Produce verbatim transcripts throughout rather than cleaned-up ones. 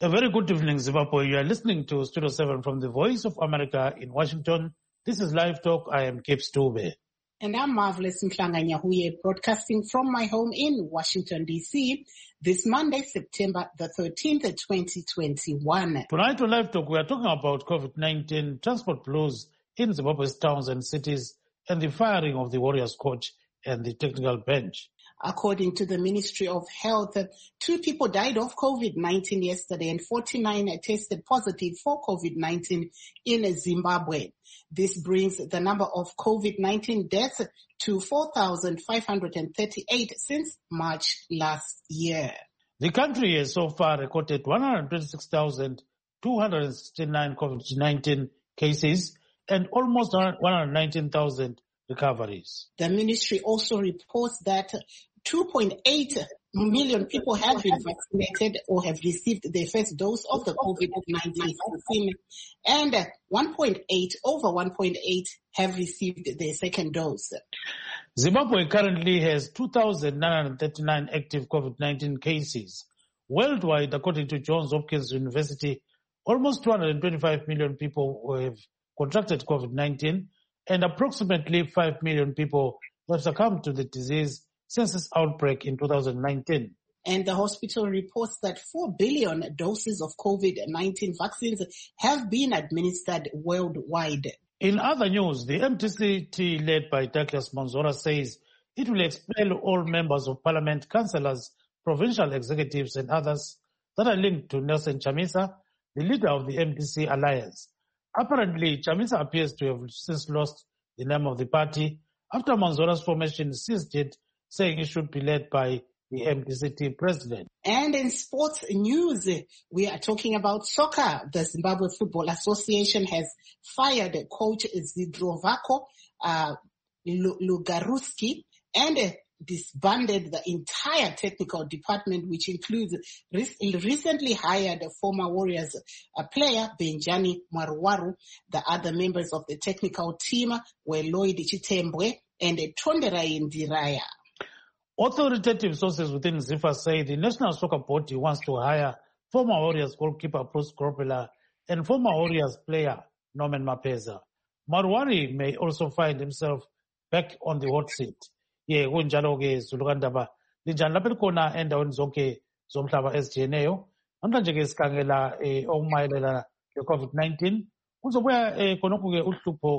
A very good evening, Zimbabwe. You are listening to Studio seven from the Voice of America in Washington. This is Live Talk. I am Cape Stube. And I'm Marvelous Mhlanga-Nyahuye, broadcasting from my home in Washington, D C, this Monday, September the thirteenth, twenty twenty-one. Tonight on Live Talk, we are talking about COVID nineteen, transport blues in Zimbabwe's towns and cities, and the firing of the Warriors coach and the technical bench. According to the Ministry of Health, two people died of COVID nineteen yesterday and forty-nine tested positive for COVID nineteen in Zimbabwe. This brings the number of COVID nineteen deaths to four thousand five hundred thirty-eight since March last year. The country has so far recorded one hundred twenty-six thousand two hundred sixty-nine COVID nineteen cases and almost one hundred nineteen thousand recoveries. The ministry also reports that two point eight million people have been vaccinated or have received their first dose of the COVID nineteen vaccine, and one point eight, over one point eight have received their second dose. Zimbabwe currently has two thousand nine hundred thirty-nine active COVID nineteen cases. Worldwide, according to Johns Hopkins University, almost two hundred twenty-five million people have contracted COVID nineteen, and approximately five million people have succumbed to the disease since its outbreak in two thousand nineteen. And the hospital reports that four billion doses of COVID nineteen vaccines have been administered worldwide. In other news, the M T C T led by Douglas Monzora says it will expel all members of parliament, councillors, provincial executives and others that are linked to Nelson Chamisa, the leader of the M D C alliance. Apparently, Chamisa appears to have since lost the name of the party after Monzora's formation seized it, saying it should be led by the M D C T president. And in sports news, we are talking about soccer. The Zimbabwe Football Association has fired coach Zidrovako uh, Lugaruski and uh, disbanded the entire technical department, which includes re- recently hired former Warriors uh, player Benjani Mwaruwaru. The other members of the technical team were Lloyd Chitembwe and uh, Tonderai Ndiraya. Authoritative sources within ZIFA say the National Soccer Board wants to hire former Warriors goalkeeper Bruce Grobbelaar and former Warriors player Norman Mapeza. Marwari may also find himself back on the hot seat. Ye kunjalo ke zulukandaba linjani lapha likhona endaweni zonke zomhlaba ezijiyeneyo. Namhlanje ke sikhangela okumayelana le-COVID nineteen. Kuzobuya khonokho ke uhlupho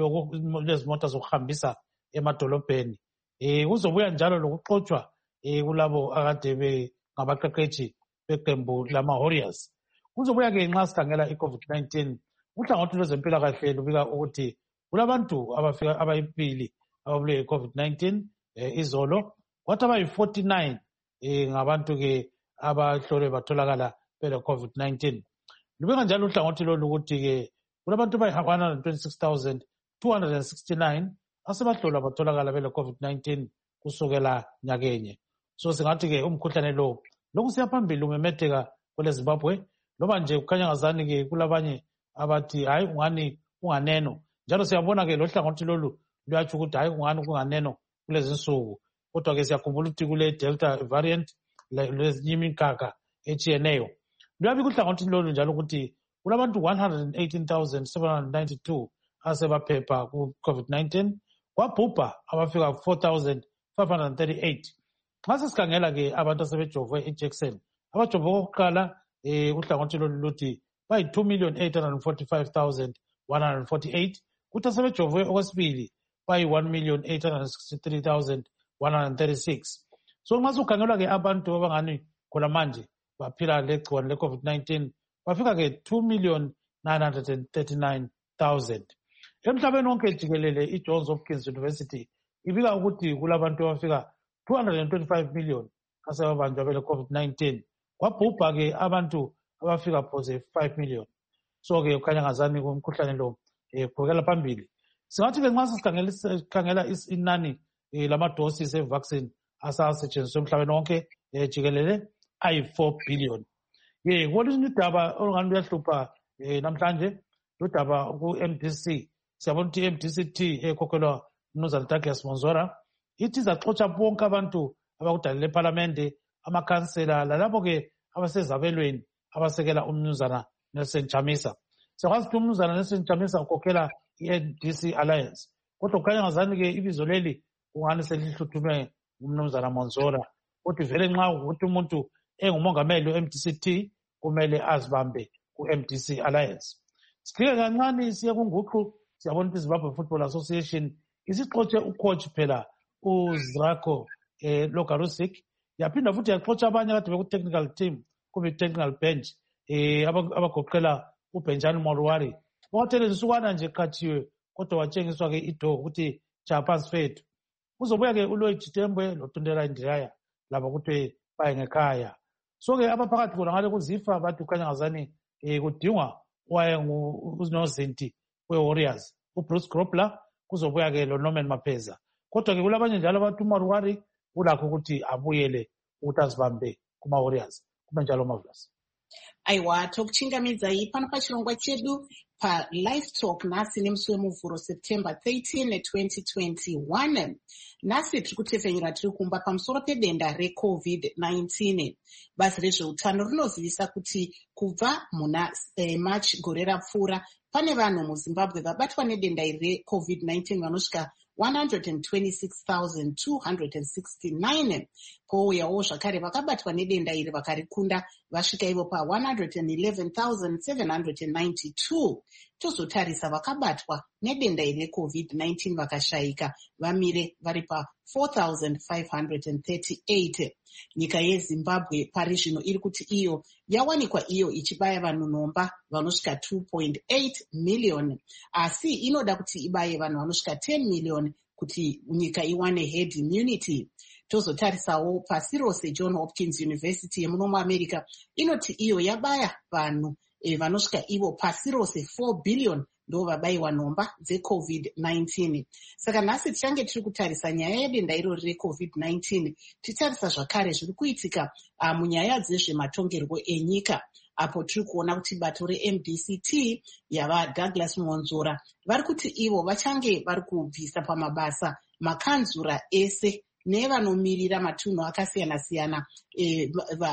lezimota zokuhambisa emadolobheni. Eh kuzobuya njalo lokuxotswa eh kulabo akade bengabaqeqeshi beqembu lama Warriors. Kuzobuya ke nxa sikhangela i-COVID nineteen, uhlangothi lwezempilakahle lubika ukuthi kulabantu abafika abayipili ababule i-COVID nineteen eh, izolo, kwathi abayi forty-nine eh, ngabantu ke abahlolwe batholakala bele-COVID nineteen. Lubika njalo uhlangothi lolu ukuthi ke kulabantu abayi one hundred twenty-six thousand two hundred sixty-nine asebahlolwa batholakala bele-COVID nineteen kusukela nyakenye. So singathi ke umkhuhlane lo lokhu siyaphambili umemetheka kwele Zimbabwe, loba nje kukhanya ngazani ke kulabanye abathi hayi ungani unganeno. Njalo siyabona ke lo hlangothi lolu luyatsho ukuthi hayi ungani kunganeno kulezi nsuku, kodwa ke siyakhumbula ukuthi kule Delta variant lezinye imikhakha etshiyeneyo. Luyabi kuhlangothi lolu njalo ukuthi kulabantu one hundred eighteen thousand seven hundred ninety-two asebaphepha ku-COVID nineteen, kwabhubha abafika four thousand five hundred thirty-eight. Nxa sesikhangela ke abantu asebejovwe ijekiseni, abajovwe okokuqala eh uhlangothi lolu luthi bayi two million eight hundred forty-five thousand one hundred forty-eight, kuthi asebejovwe okwesibili bayi one million eight hundred sixty-three thousand one hundred thirty-six. So nxa sukhangelwa ke abantu abangani khona manje baphila legciwane le-COVID nineteen bafika ke two million nine hundred thirty-nine thousand. Emhlabeni wonke jikelele i-Johns Hopkins University ibika ukuthi kulabantu abafika two hundred twenty-five million asebabanjwa bele-COVID nineteen. Kwabhubha ke abantu abafika phose five million. So ke ukhanya ngazani kumkhuhlane lo eqhubekela phambili. Singathi ke nxa sikhangela inani lama-doses e-vaccine asasetshenziswa emhlabeni wonke jikelele ayi four billion. Ye kwelinye udaba olungani luyahlupha namhlanje ludaba ku-M D C. Siyabona ukuthi i-M D C T ekhokhelwa Mnumzane Douglas Monzora ithi izaxotsha bonke abantu abakudalele ephalamende, amakhansela lalabo ke abasezabelweni abasekela umnumzana Nelson Chamisa. Siyakwazi ukuthi umnumzana Nelson Chamisa ukhokhela i-N D C Alliance. Kodwa kukhanya ngazani-ke ibizo leli kungani selihluthunwe umnumzana Monzora. Kodwa vele nxa ukuthi umuntu engumongameli we-M D C T kumele azibambe ku-M D C Alliance. Sihlike kancane siye kunguqu siyabona ukuthi Zimbabwe Football Association isixotshe ucoach phela uZrako eh, Logarusik. Yaphinda futhi yaxotsha abanye kade beku-technical team kumbe technical bench eh, abagoqela uBenjani Molwari. Wathele nsukwana nje khathiwe kodwa watshengiswa-ke ido ukuthi chaphansi fethu. Uzobuya-ke uLloyd Tembwe loTundela Ndiyaya laba ukuthi baye ngekhaya. So-ke abaphakathi khona ngale kuzifa bathi kukhanya ngazani eh, kudingwa wayengunozinti we-Warriors uBruce Grobbler, kuzobuya-ke loNorman Mapeza. Kodwa-ke kulabanye njalo abantu uMaruwari ulakho ukuthi abuyele ukuthi azibambe kuma-Warriors. Kuba njalo Marvelous. Aiwa, tokuchingamidza pano pachirongwa chedu pa-Live Talk nhasi nemusi wemuvhuro September thirteenth twenty twenty-one. Nhasi tiri kutefenyura tiri kumba pamusoro pedenda reCovid nineteen. Bazi rezveutano rinozivisa kuti kubva muna eh, March gore rapfuura pane vanhu muZimbabwe vabatwa nedenda iri reCovid nineteen vanosvika one hundred twenty-six thousand two hundred sixty-nine. Pouyawo zvakare vakabatwa nedenda iri vakarikunda vasvika ivo pa one hundred eleven thousand seven hundred ninety-two. Tozotarisa vakabatwa nedenda iri reCovid nineteen vakashayika vamire vari pa four thousand five hundred thirty-eight. Nyika yeZimbabwe pari zvino iri kuti iyo yawanikwa iyo ichibaya vanhu nomba vanosvika two point eight million, asi inoda kuti ibaye vanhu vanosvika ten million kuti nyika iwane herd immunity. Tozotarisawo pasi rose John Hopkins University yemuno muAmerica inoti iyo yabaya vanhu e, vanosvika ivo pasi rose four billion ndo vabayiwa nomba dzeCovid nineteen. Saka nhasi tichange tiri kutarisa nyaya yedenda irori reCovid nineteen, titarisa zvakare zviri kuitika uh, munyaya dzezvematongerwo enyika, apo tiri kuona kuti bato reM D C T yava Douglas Monzora vari kuti ivo vachange vari kubvisa pamabasa makanzura ese nevanomirira matunhu akasiyana-siyana e,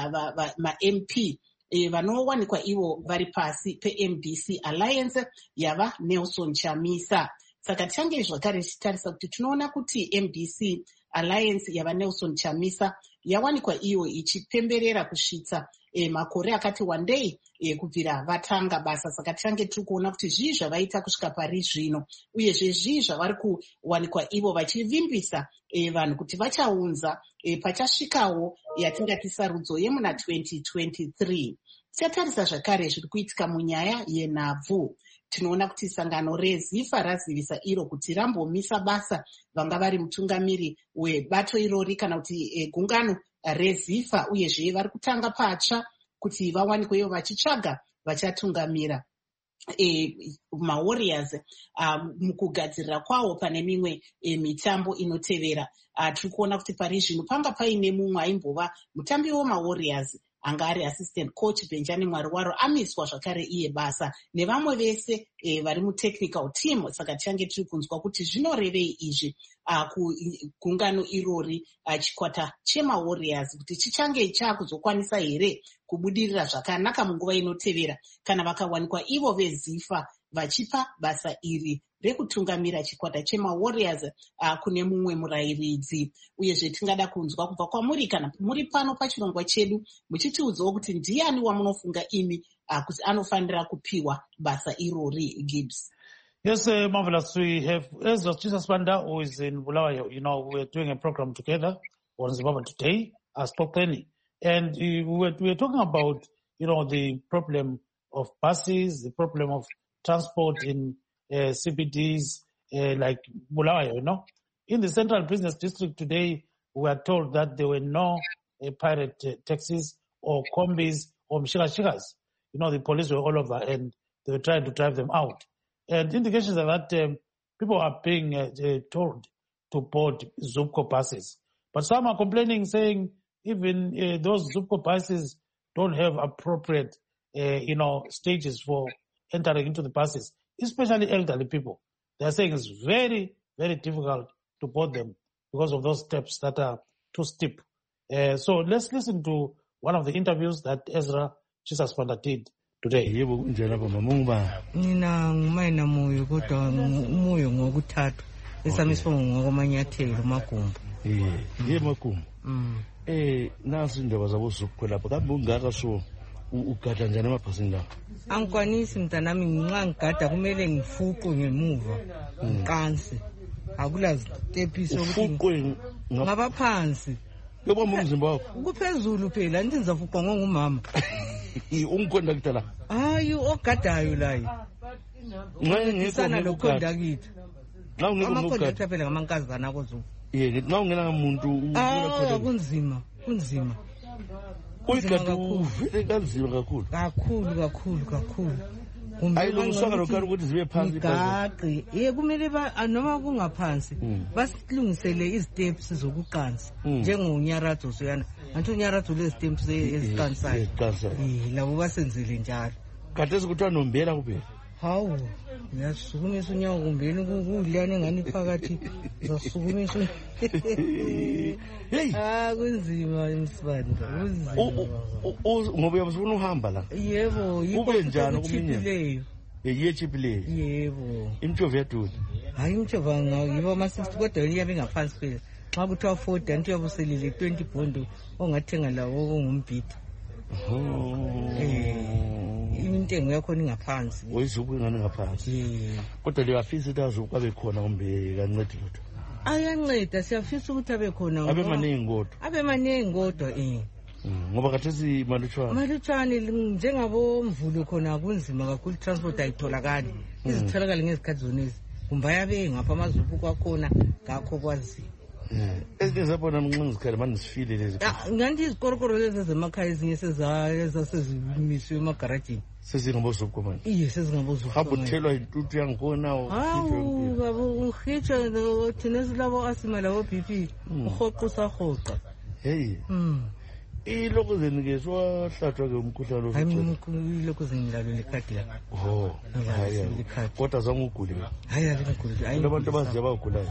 ma-M P E, vanowanikwa ivo vari pasi peM D C Alliance yava Nelson Chamisa. Saka tichange zvakare tichitarisa kuti tinoona kuti M D C Alliance yava Nelson Chamisa yawanikwa iyo ichipemberera kusvitsa e, makore akati wandei e, kubvira vatanga basa. Saka tichange tiri kuona kuti zvii zvavaita kusvika pari zvino, uyezve zvii zvavari kuwanikwa ivo vachivimbisa e, vanhu kuti vachaunza e, pachasvikawo yatingati sarudzo yemuna twenty twenty-three. Tichatarisa zvakare zviri kuitika munyaya yenhabvu. Tinoona kuti sangano reZIFA razivisa iro kuti rambomisa basa vanga vari mutungamiri webato irori kana kuti e, gungano reZIFA, uyezve vari kutanga patsva kuti vawanikwe ivo vachitsvaga vachatungamira E, maWarriors uh, mukugadzirira kwawo pane mimwe e, mitambo inotevera. Uh, tiri kuona kuti pari zvino panga paine mumwe aimbova mutambi wemaWarriors anga ari assistant coach Benjani Mwariwaro amiswa zvakare iye basa nevamwe vese e, vari mutechnical team. Saka tichange tiri kunzwa kuti zvinorevei izvi uh, kugungano irori uh, chikwata chemaWarriors kuti chichange chakuzokwanisa here kubudirira zvakanaka munguva inotevera kana vakawanikwa ivo veZIFA vachipa basa iri rekutungamira chikwata chemaWarriors uh, kune mumwe murayiridzi. Uyezve tingada kunzwa kubva kwamuri kana muri pano pachirongwa chedu muchitiudzawo kuti ndiani wamunofunga imi uh, kuti anofanira kupiwa basa irori. Gibbs. Yes, uh, Marvelous. We have Ezra Chisasbanda, who is in Bulawayo. You know, we're doing a program together on Zimbabwe Today as Tokeni. And uh, we were, we were talking about, you know, the problem of buses, the problem of transport in uh, C B Ds uh, like Bulawayo, you know. In the Central Business District today, we are told that there were no uh, pirate uh, taxis or combis or mshikashikas. You know, the police were all over and they were trying to drive them out. And indications are that um, people are being uh, uh, told to board Zupco buses. But some are complaining, saying even uh, those Zupco buses don't have appropriate, uh, you know, stages for entering into the buses, especially elderly people. They are saying it's very, very difficult to board them because of those steps that are too steep. Uh, so let's listen to one of the interviews that Ezra Jesus Sibanda did today. Yebo kunjani lapha mama ungubani? Mina ngumayina moyo kodwa umoyo ngokuthathu. Esami isifongo ngokumanyathelo magumba. Eh, ye magumba. Mm. Eh, nasi indaba zabo zokukho lapha. Kambe ungaka so ugada njani emabhasini la? Angikwanisi mntanami nxa ngigada kumele ngifuqwe ngemuva. Ngiqansi. Akula stepiso ukuthi ufuqwe ngaba phansi. Yebo umzimba wakho. Kuphezulu phela andithi ngizafuqwa ngongumama. Ungikonda kudala. Hayi ogadayo la yi. Ngeke ngisana lokonda kithi. Nawu ngeke ngokugada. Amakonda phela ngamankazana kozu. Yeke nawu ngena umuntu ukhona kunzima, kunzima. Uyigada uvele kanzima kakhulu. Kakhulu kakhulu kakhulu. Ayilungiswa lokho ukuthi zibe phansi phezulu. Ye kumele ba noma kungaphansi basilungisele isteps zokuqansa njengonyaradzo soyana. Antu nyaradzo le steps eziqansayo. Eh labo basenzele njalo. Kade sikuthiwa nombela kuphela. Hawu yasukumisa unyawo kumbeni kudlane ngani phakathi zasukumisa. Hey ah kunzima imsibanda kunzima. Ngoba uyabona uhamba la. Yebo ube njani kuminye? Ye chipileyo. Yebo. Imthovu yadula. Hayi imthovu ngayibo ama sixty kodwa iyabe ngaphansi phela. Xa kuthiwa forty antu yabuselile twenty bond ongathenga lawo ongumbhidi. Oh. Eh intengo yakho ingaphansi. Oyizuku ingane ngaphansi. Yeah. Kodwa liyafisa ukuthi azuku abe khona kumbe kancedi lutho. Ayanceda siyafisa ukuthi abe khona. Abe maningi kodwa. Abe maningi kodwa eh. Ngoba kathesi malutshwana. Malutshwana njengabo mvulo khona kunzima kakhulu transport ayitholakali. Izitholakala ngezikhathi zonezi. Kumba yabe ngapha amazuphu kwakhona ngakho kwazi. Eh ezizabona mnqinqi zikhale manje sifile lezi. Nganti izikorokoro lezi zemakhaya ezinye sezayo zasezimisiwe emagaragini. Sezingabozuphu manje. Iye sezingabozuphu. Habuthelwa intuthu yangkhona o. Hawu babo uhitsha thina silabo asima labo B P. Uhoqisa hoqa. Hey. Mm. Ilokuzeni ke swahlatshwa ke umkhuhlane ofuthi. Hayi ilokuzeni lalo lekhadi la. Oh. Hayi. Kodwa zange ugule. Hayi akungiguli. Hayi abantu baziya bagulayo.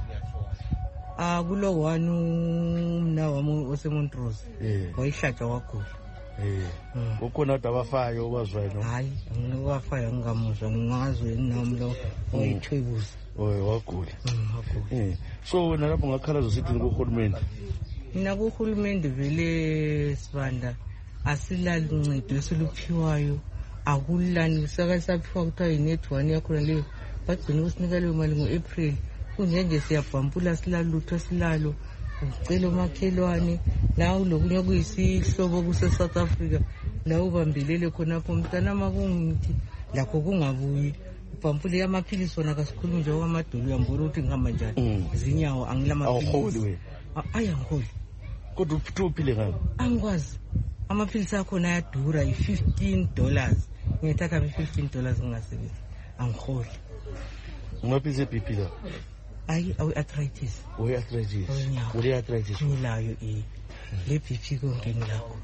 Ah kulo one umna wami oseMontrose. Wayihlatshwa wagula. Eh. Ukhona abantu abafayo obazwayo no? Hayi ngingwafayo ngingamuzwa ngingazwe nami lo oyithwebuza. Oy wagula. Eh. So wena lapho ngakhalazo sithi ngohulumeni. Mina kuhulumende vele Sibanda asilali uncedo esiluphiwayo akulani saka saphiwa kuthiwa inet one yakho leyo bagcina usinika leyo mali ngoApril kunjenje siyabhampula silalutho silalo ucela umakhelwane nawo lokunye kuyisihlobo kuse South Africa la ubambelele khonapho umntana makungithi lakho kungabuyi ubhampule amaphilisi wona kasikhuluma nje kwamadolo uyambona ukuthi ngihamba njani izinyawo angilamaphilisi awuholi wena ayangiholi kodwa uphile ngani angikwazi amaphilisi akho ayadura i fifteen dollars ngithatha be fifteen dollars ngingasebenzi angiholi amaphilisi e B P la ayi awu arthritis oy arthritis uli arthritis ngilayo eh le B P konke ngilakho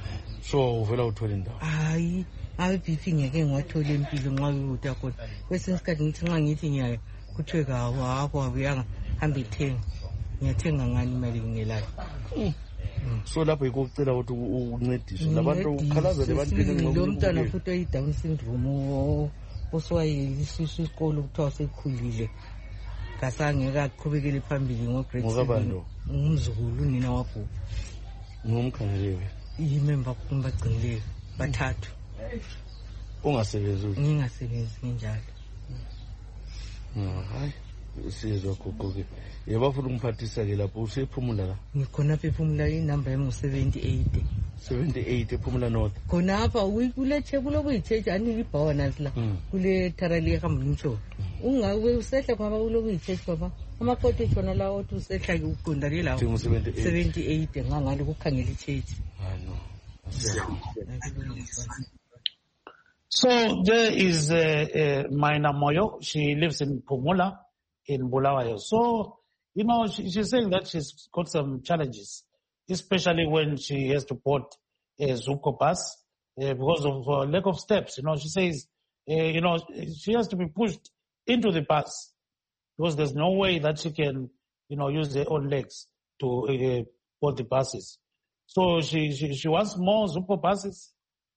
so uvela uthola indawo hayi awu B P ngeke ngiwathola impilo nxa ukuthi akhona kwesinye isikhathi ngithi nxa ngithi ngiyayo kuthiwe kawo akho abuyanga hamba ithenga ngiyathenga ngani imali ngelayo. So lapho ikucela ukuthi uncediswe labantu ukhalaza lebantwini ngoba lo mntana futhi oyi Down syndrome oswayelisisu isikolo kuthiwa sekhulile kasangeke aqhubekele phambili ngo grade seven ngumzukulu nina wabhu ngumkhangeleke imember kumbagcinile bathathu ungasebenzi ngingasebenzi njalo. Hayi sizwa gogoke yabafuna umphathisa ke lapho usephumula la ngikhona phe phumula inumber yami seventy-eight seventy-eight ephumula north khona apha kule chebulo kuyicheche ani libhawana la kule tharali ehamba ngisho ungawe usehla baba uloku yicheche baba amakote khona la othi usehla uqonda le la seventy-eight ngangale kukhangela icheche. So there is uh, uh, Maina Moyo. She lives in Pumula in Bulawayo. So, you know, she, she's saying that she's got some challenges, especially when she has to board a Zuko bus uh, because of uh, lack of steps. You know, she says, uh, you know, she has to be pushed into the bus because there's no way that she can, you know, use her own legs to uh, board the buses. So she, she, she wants more Zuko buses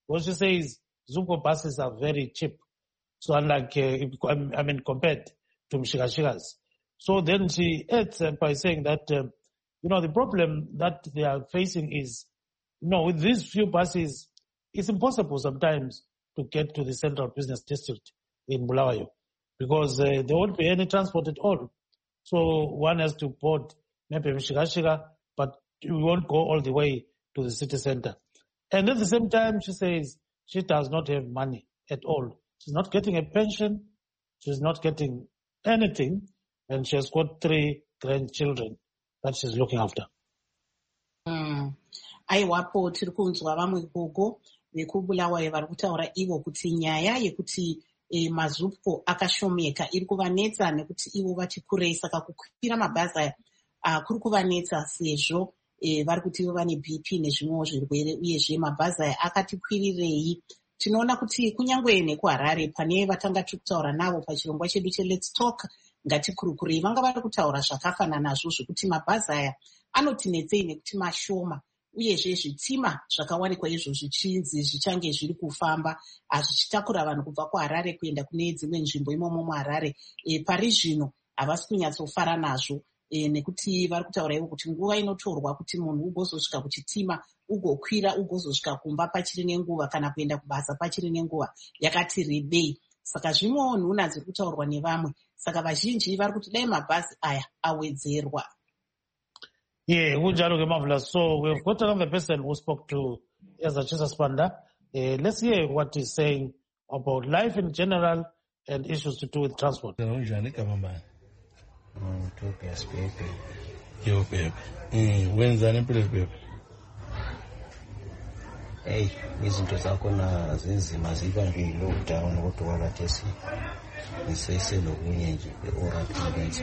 What she says, Zupco buses are very cheap. So unlike, uh, I mean, compared to Mshikashikas. So then she adds uh, by saying that, uh, you know, the problem that they are facing is, you know, with these few buses, it's impossible sometimes to get to the central business district in Bulawayo because uh, there won't be any transport at all. So one has to board maybe Mshikashika, but you won't go all the way to the city center. And at the same time, she says she does not have money at all. She's not getting a pension. She's not getting anything. And she has got three grandchildren that she's looking after. Mm. Aiwapo tiri kunzwa vamwe gogo vekubulawayo vari kutaura ivo kuti nyaya yekuti e, mazupco akashomeka iri kuvanetsa nekuti ivo vati kurei saka kukwira mabhazi aya uh, kuri kuvanetsa sezvo e, vari kuti ivo vane B P nezvimwewo zvirwere uyezve mabhazi aya akati kwirirei. Tinoona kuti kunyangwe nekuharare pane vatanga tiri kutaura navo pachirongwa chedu cheLet's Talk ngatikurukurei vanga vari kutaura zvakafanana nazvo zvekuti mabhazi aya anotinetsei nekuti mashoma uyezve zvitima zvakawanikwa izvo zvichinzi zvichange zviri kufamba zvichitakura vanhu kubva kuHarare kuenda kune dzimwe nzvimbo imomo muHarare. E, pari zvino havasi kunyatsofara nazvo e, nekuti vari kutaura ivo kuti nguva inotorwa kuti munhu ugozosvika kuchitima ugokwira ugozosvika kumba pachiri nenguva kana kuenda kubasa pachiri nenguva yakati rebei. Saka zvimwewo nhuna dziri kutaurwa nevamwe. Saka vazhinji vari kuti dai mabhazi aya awedzerwa. Yeah, so we've got another person who spoke to Ezachisa Spanda. Uh, let's hear what he's saying about life in general and issues to do with transport. Hey, izinto zakhona zinzima ziba nje lockdown kodwa walathesi nisese lokunye nje beoraphilisa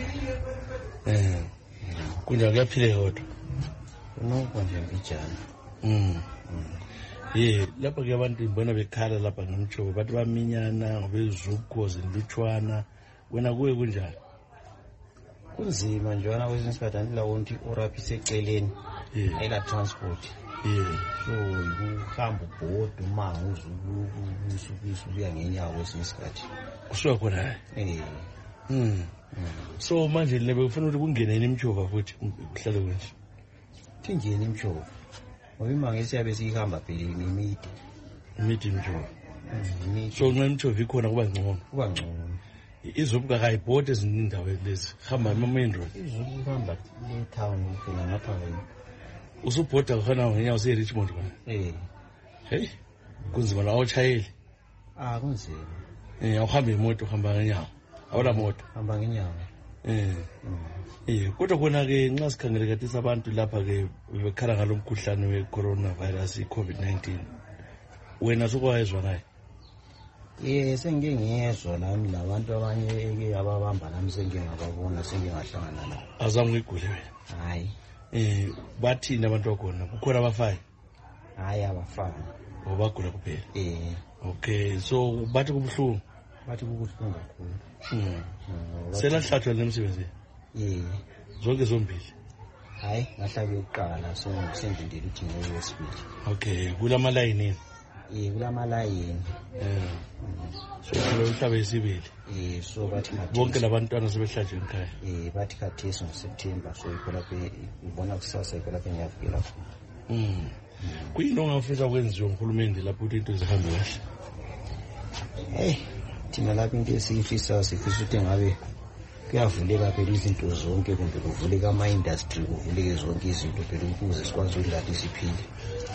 eh kunja kuyaphile kodwa unokho nje mbijana mm yeah lapha ke abantu ngibona bekhala lapha ngimtsho bathi baminyana ngobezuko zindutshwana wena kuwe kunjani kunzima nje wona kwesinye isikhathi andila wonke oraphise eceleni ayila transport. Yeah, so ukuhamba ubhoda umango uzulukusukusu kuya ngenyawo kwesinye isikhathi kusuka khona eh mm so manje lebe ufuna ukuthi kungenene imtshova futhi kuhlale kanje thingene imtshova ngoba imange siyabe sihamba phela imidi imidi imtshova so nxa imtshova ikhona kuba ngcono kuba ngcono izobika kayibhode eziningi indawo lezi hamba ama-main road izokuhamba le-town phela ngapha usubhoda khona ngenyawo useRichmond kana eh hey kunzima la utshayeli ah kunzima eh awuhamba imoto uhamba ngenyawo awula moto hamba ngenyawo eh eh kodwa khona ke nxa sikhangele kathi abantu lapha ke bekhala ngalomkhuhlane we-coronavirus i-COVID nineteen wena sokwayezwa naye eh sengike ngiyezwa nami labantu abanye ke ababamba nami sengike ngababona sengike ngahlangana nabo azange igule wena hayi eh bathini abantu bakhona kukhona abafayo hayi abafayo obagula kuphela eh okay so bathi kubuhlungu bathi kubuhlungu kakhulu mhm selahlatshwa nemsebenzi eh zonke zombili hayi ngahlabe uqala so sendindele ukuthi ngiyesibili okay kulama line eh kulama line eh so kulo uhlabe isibili eh so bathi bonke labantwana sebehlatshwe ekhaya eh bathi khathesi ngoSeptember so ikhola phe ibona kusasa ikhola phe ngiyafikela mhm kuyinto ongafisa kwenziwa uNkulunkulu lapho ukuthi into zihambe kahle hey thina lapho into esiyifisa sifisa ukuthi ngabe kuyavuleka phela izinto zonke kumbe kuvuleka ama-industry kuvuleke zonke izinto phela ukuze sikwazi ukudlala isiphile.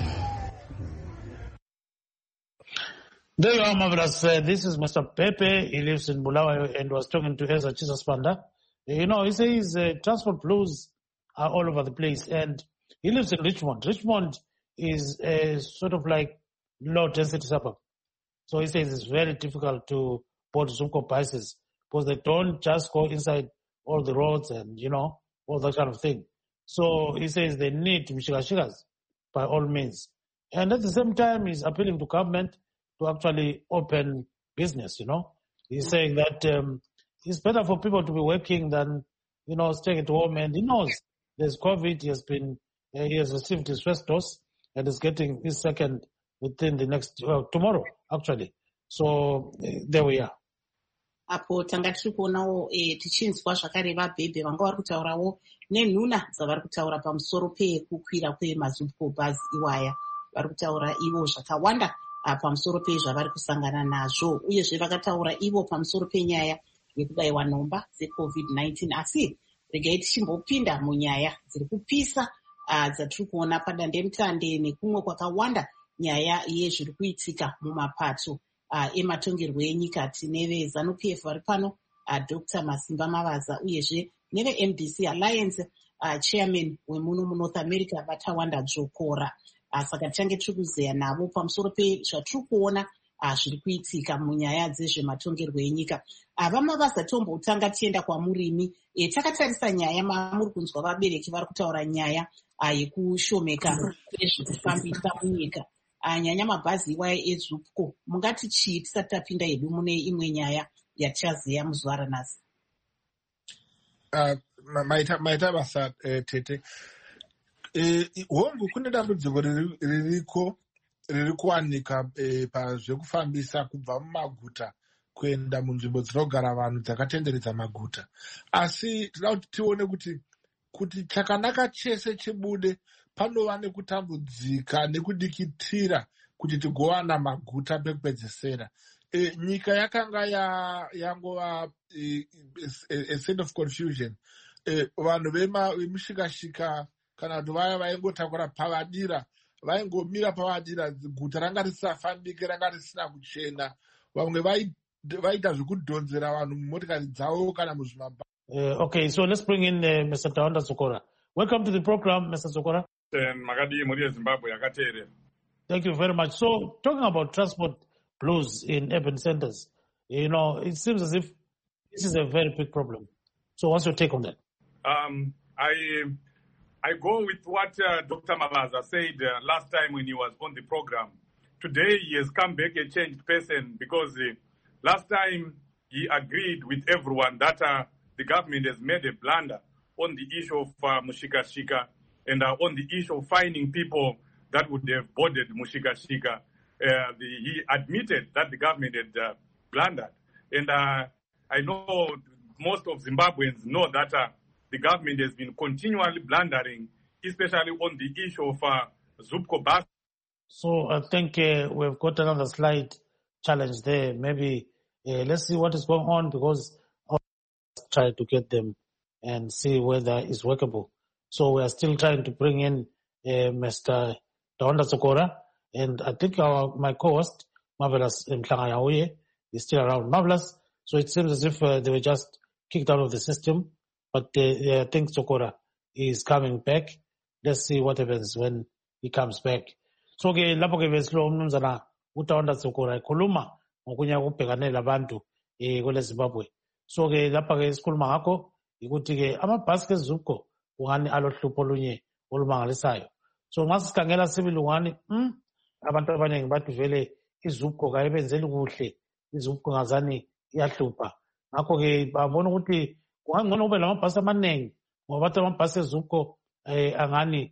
There you are, marvelous. Uh, this is Mister Pepe. He lives in Bulawayo and was talking to Ezachisa Spanda. You know, he says uh, transport flows are all over the place, and he lives in Richmond. Richmond is a sort of like low-density suburb. So he says it's very difficult to board Zupco buses because they don't just go inside all the roads and, you know, all that kind of thing. So he says they need Mshikashikas by all means. And at the same time, he's appealing to government to actually open business, you know. He's saying that um, it's better for people to be working than, you know, staying at home. And he knows there's COVID. He has been, uh, he has received his first dose and is getting his second within the next, well, tomorrow, actually. So uh, there we are. Apo tanga tiri kuonawo eh, tichinzwa zvakare vabhebhe vanga vari kutaurawo nenhuna dzavari kutaura pamusoro pekukwira kwemazupco bus iwaya. Vari kutaura ivo zvakawanda pamusoro pezvavari kusangana nazvo, uyezve vakataura ivo pamusoro penyaya yekubayiwa nhomba dzecovid nineteen. Asi regai tichimbopinda munyaya dziri kupisa dzatiri kuona padandemutande nekumwe kwakawanda, nyaya yezviri kuitika mumapato ematongerwo enyika. Tine veZANU P F vari pano, Doctor Masimba Mavaza, uyezve neve M D C Alliance chairman wemuno muNorth America Batawanda Dzvokora. Saka tichange tiri kuzeya navo pamusoro pezvatiri kuona zviri kuitika munyaya dzezvematongerwo enyika. Vamavasa tombotanga tienda kwamurimi, takatarisa nyaya mamuri kunzwa vabereki vari kutaura nyaya yekushomeka kwezvekufambisa munyika, nyanya mabhazi iwaya eZupco. Mungati chii tisati tapinda hedu mune imwe nyaya yatichazeya muzuva ranhasi? Maita basa Tete. Hongu kune dambudziko ririko riri kuwanika pazvekufambisa kubva mumaguta kuenda munzvimbo dzinogara vanhu dzakatenderedza maguta. Asi tinoda kuti tione kuti kuti chakanaka chese chibude panova nekutambudzika nekudikitira kuti tigowana maguta pekupedzisira. E, nyika yakanga yangova a state of confusion. E, vanhu vemushikashika kana kuti vaya vaingotakura pavadira vaingomira pavadira, guta ranga risafambike, ranga risina kuchena. Vamwe vaita zvekudhonzera vanhu mumotikari dzavo kana muzvimabha. Uh, okay, so let's bring in uh, Mister Tawanda Dzokora. Welcome to the program, Mister Dzokora. Thank you very much. So, talking about transport blues in urban centers, you know, it seems as if this is a very big problem. So, what's your take on that? Um, I I go with what uh, Doctor Mavaza said uh, last time when he was on the program. Today, he has come back a changed person because uh, last time he agreed with everyone that uh, the government has made a blunder on the issue of uh, Mushika Shika and uh, on the issue of finding people that would have boarded Mushika Shika. Uh, the, he admitted that the government had uh, blundered. And uh, I know most of Zimbabweans know that uh, the government has been continually blundering, especially on the issue of uh, Zupco bus. So I think uh, we've got another slight challenge there. Maybe uh, let's see what is going on, because try to get them and see whether it's workable. So we are still trying to bring in uh, Mister Tawanda Dzokora, and I think our my co-host Marvelous Mhlanga is still around. Marvelous. So it seems as if uh, they were just kicked out of the system, but uh, I think Dzokora is coming back. Let's see what happens when he comes back. So ke lapho ke beslo umnumzana uTawanda Dzokora ekhuluma ngokunya ukubhekanela abantu eh kule Zimbabwe. So ke lapha ke sikhuluma ngakho ukuthi ke amabhasi keZupco ungani alohlupho olunye olumangalisayo. So nxa sikhangela sibili ungani mm abantu abaningi bathi vele iZupco kayibenzeli kuhle, iZupco ngazani iyahlupha. Ngakho ke babona ukuthi kungangcono ube lamabhasi amaningi ngoba bathi amabhasi eZupco eh angani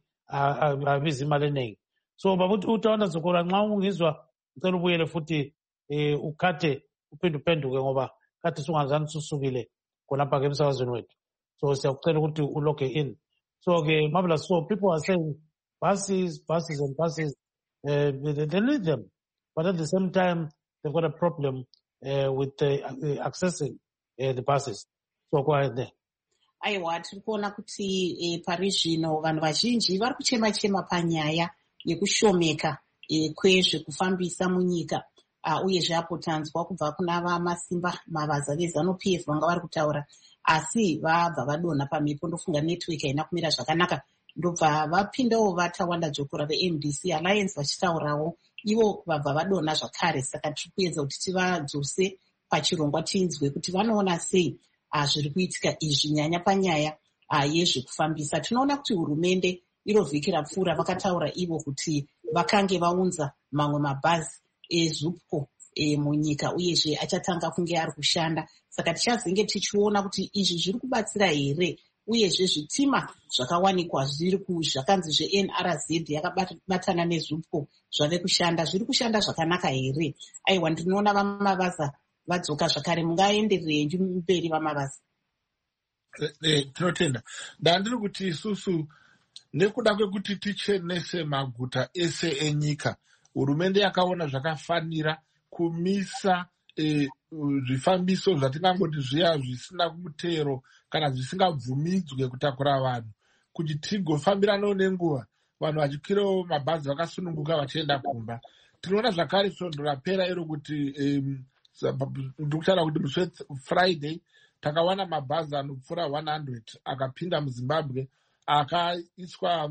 abiza imali eningi. So babuthi uTawanda Dzokora nxa ungizwa ngicela ubuyele futhi eh ukhathe uphinde uphenduke ngoba kathi sungazani susukile khonapha ke emsakazweni wethu. So siyakucela ukuthi ulog in. So ke Marvelous, so people are saying buses, buses and buses, uh, they, they need them, but at the same time they've got a problem uh, with uh, accessing uh, the buses. So go ahead there. Aiwa, tiri kuona kuti e, pari zvino vanhu vazhinji vari kuchema chema panyaya yekushomeka e, kwezvekufambisa munyika. Uh, uyezve apo tanzwa kubva kuna vaMasimba Mavaza veZANU P F vanga vari kutaura, asi vabva vadonha pamhepo ndofunga network haina kumira zvakanaka, ndobva vapindawo vaTawanda Dzokora veM D C Alliance vachitaurawo, ivo vabva vadonha zvakare. Saka tiri kuedza kuti tivadzose pachirongwa tinzwe kuti vanoona sei zviri kuitika izvi, nyanya panyaya yezvekufambisa. Tinoona kuti hurumende iro vhiki rapfuura vakataura ivo kuti vakange vaunza mamwe mabhazi eZupco e, munyika, uyezve achatanga kunge ari kushanda. Saka tichazenge tichiona kuti izvi zviri kubatsira here uyezve zvitima zvakawanikwa zviri zvakanzi zve-N R Z yakabatana nezupco zvave kushanda zviri kushanda zvakanaka here? Aiwa, ndinoona vaMavaza vadzoka zvakare, mungaendererei mberi vaMavaza? Tinotenda. Ndandiri kuti isusu nekuda kwekuti tichenese maguta ese enyika, hurumende yakaona zvakafanira kumisa e, zvifambiso zvatingangoti zviya zvisina mutero kana zvisingabvumidzwe kutakura vanhu, kuti tigofambiranawo nenguva vanhu vachikwirawo mabhazi vakasununguka vachienda kumba. Tinoona zvakare svondo rapera iro kuti ndikutaura kuti musi weFriday takawana mabhazi anopfuura one hundred akapinda muZimbabwe akaiswa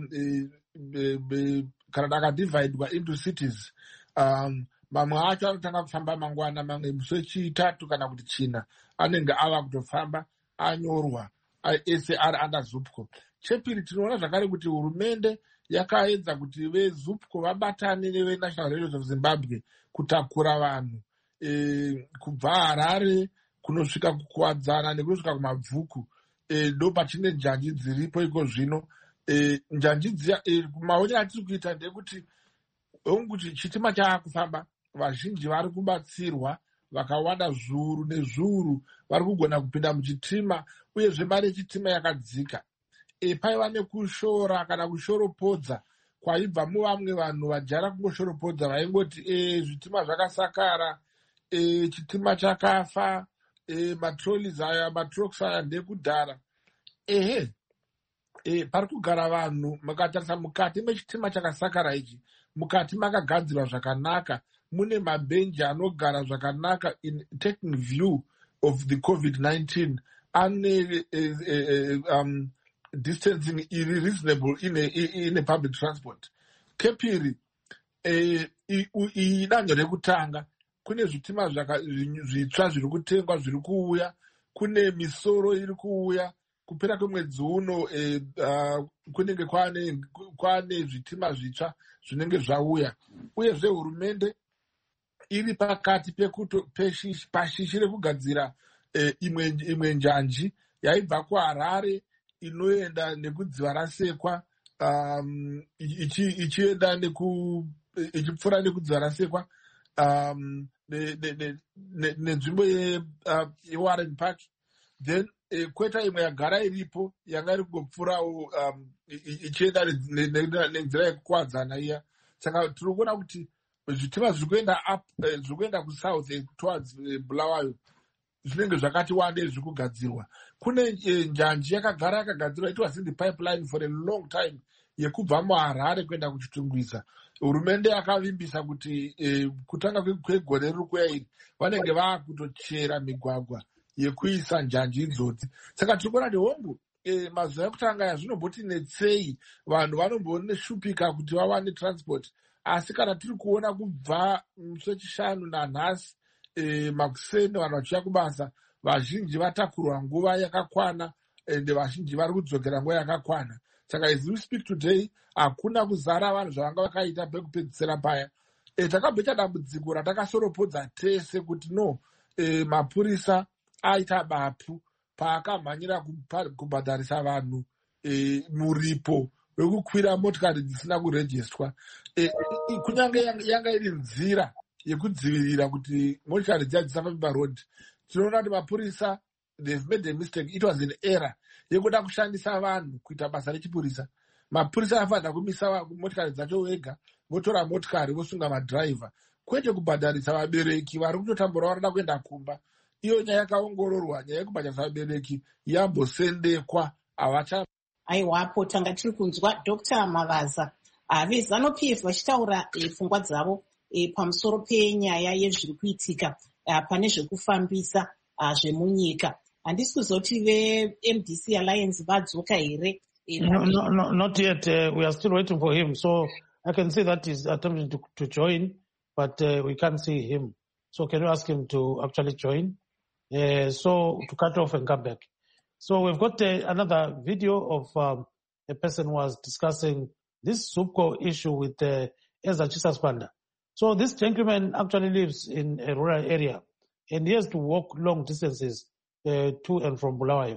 kana akadivhaidwa into cities. Um, mamwe acho anotanga kufamba mangwana, mamwe musi wechitatu kana kuti china anenge ava kutofamba anyorwa ese ari under zupco. Chepiri, tinoona zvakare kuti hurumende yakaedza kuti veZupco vabatane neveNational Railways of Zimbabwe kutakura vanhu e, kubva Harare kunosvika kukuwadzana nekusvika kumabvuku. E, ndo pachine njanji dziripo iko zvino. E, njanji dziya e, maonero atiri kuita ndekuti kuti chitima chaakufamba vazhinji vari kubatsirwa, vakawanda zviuru nezviuru vari kugona kupinda muchitima, uyezve mari yechitima yakadzika. E, paiva nekushora kana kushoropodza kwaibva muvamwe vanhu vajara kungoshoropodza vaingoti e, zvitima zvakasakara, e, chitima chakafa, e, matrolleys aya matroks aya ndekudhara. Ehe, e, pari kugara vanhu, mukatarisa mukati mechitima chakasakara ichi, mukati makagadzirwa zvakanaka, mune mabhenji anogara zvakanaka in taking view of the COVID nineteen, ane uh, uh, um, distancing iri reasonable in a, in a public transport. Kepiri, iyi danho rekutanga, kune zvitima zvitsva zviri kutengwa zviri kuuya, kune misoro iri kuuya. Kupera kwemwedzi uno e, uh, kunenge kwane kwane zvitima zvitsva zvinenge zvauya, uyezve hurumende iri pakati pekuto pashishi rekugadzira e, imwe imwe njanji yaibva kuHarare inoenda nekudziva rasekwa, um, ichienda neku ichipfuura nekudziva rasekwa um, nenzvimbo yeWarren Park, then E, kweta imwe yagara iripo yanga iri kungopfuurawo um, ichienda nenzira yekukwadzana iya. Saka tiri kuona kuti zvitima zviri kuenda up eh, zviri kuenda kusouth eh, towards eh, Bulawayo zvinenge zvakati wandei zviri kugadzirwa. Kune eh, njanji yakagara yakagadzirwa, it was in the pipeline for a long time, yekubva muHarare kuenda kuchitungwiza. Hurumende yakavimbisa kuti eh, kutanga kwegore riri kuuya iri vanenge vaakutochera migwagwa yekuisa njanji idzodzi. Saka tiri kuona kuti hongu e, mazuva ekutanga aya zvinomboti netsei, vanhu vanomboneshupika kuti vawane transport, asi kana tiri kuona kubva musi wechishanu nanhasi e, makuseni vanhu vachiuya kubasa, vazhinji vatakurwa nguva yakakwana ende vazhinji vari kudzokera nguva yakakwana. Saka as we speak today hakuna kuzara vanhu zvavanga vakaita pekupedzisira paya. E, takabvecha dambudziko ratakasoropodza tese kuti no e, mapurisa aita bapu paakamhanyira kubhadharisa vanhu e, muripo wekukwira motikari dzisina kurejistwa. E, kunyange yanga iri nzira yekudzivirira kuti motikari dziya dzisafamba road. Tinoona kuti mapurisa they've made a mistake, it was an error yekuda kushandisa vanhu kuita basa rechipurisa. Mapurisa afanira kumisa motikari dzacho wega, votora motikari vosunga madhiraivha, kwete kubhadharisa vabereki vari kutotambura varida kuenda kumba. Iyo nyaya yakaongororwa, nyaya yekubhadharisa vabereki yambosendekwa, havacha. Aiwapo tanga tiri kunzwa Doctor Mavaza veZANU P F vachitaura pfungwa dzavo pamusoro penyaya yezviri kuitika pane zvekufambisa zvemunyika. Handisi kuzoti ve-M D C Alliance vadzoka here? No, no, no, not yet. Uh, we are still waiting for him. So I can see that he's attempting to, to join, but uh, we can't see him. So can you ask him to actually join? Uh, so to cut off and come back. So we've got uh, another video of um, a person who was discussing this Zupco issue with uh, Ezra Chisaspanda. So this gentleman actually lives in a rural area and he has to walk long distances uh, to and from Bulawayo.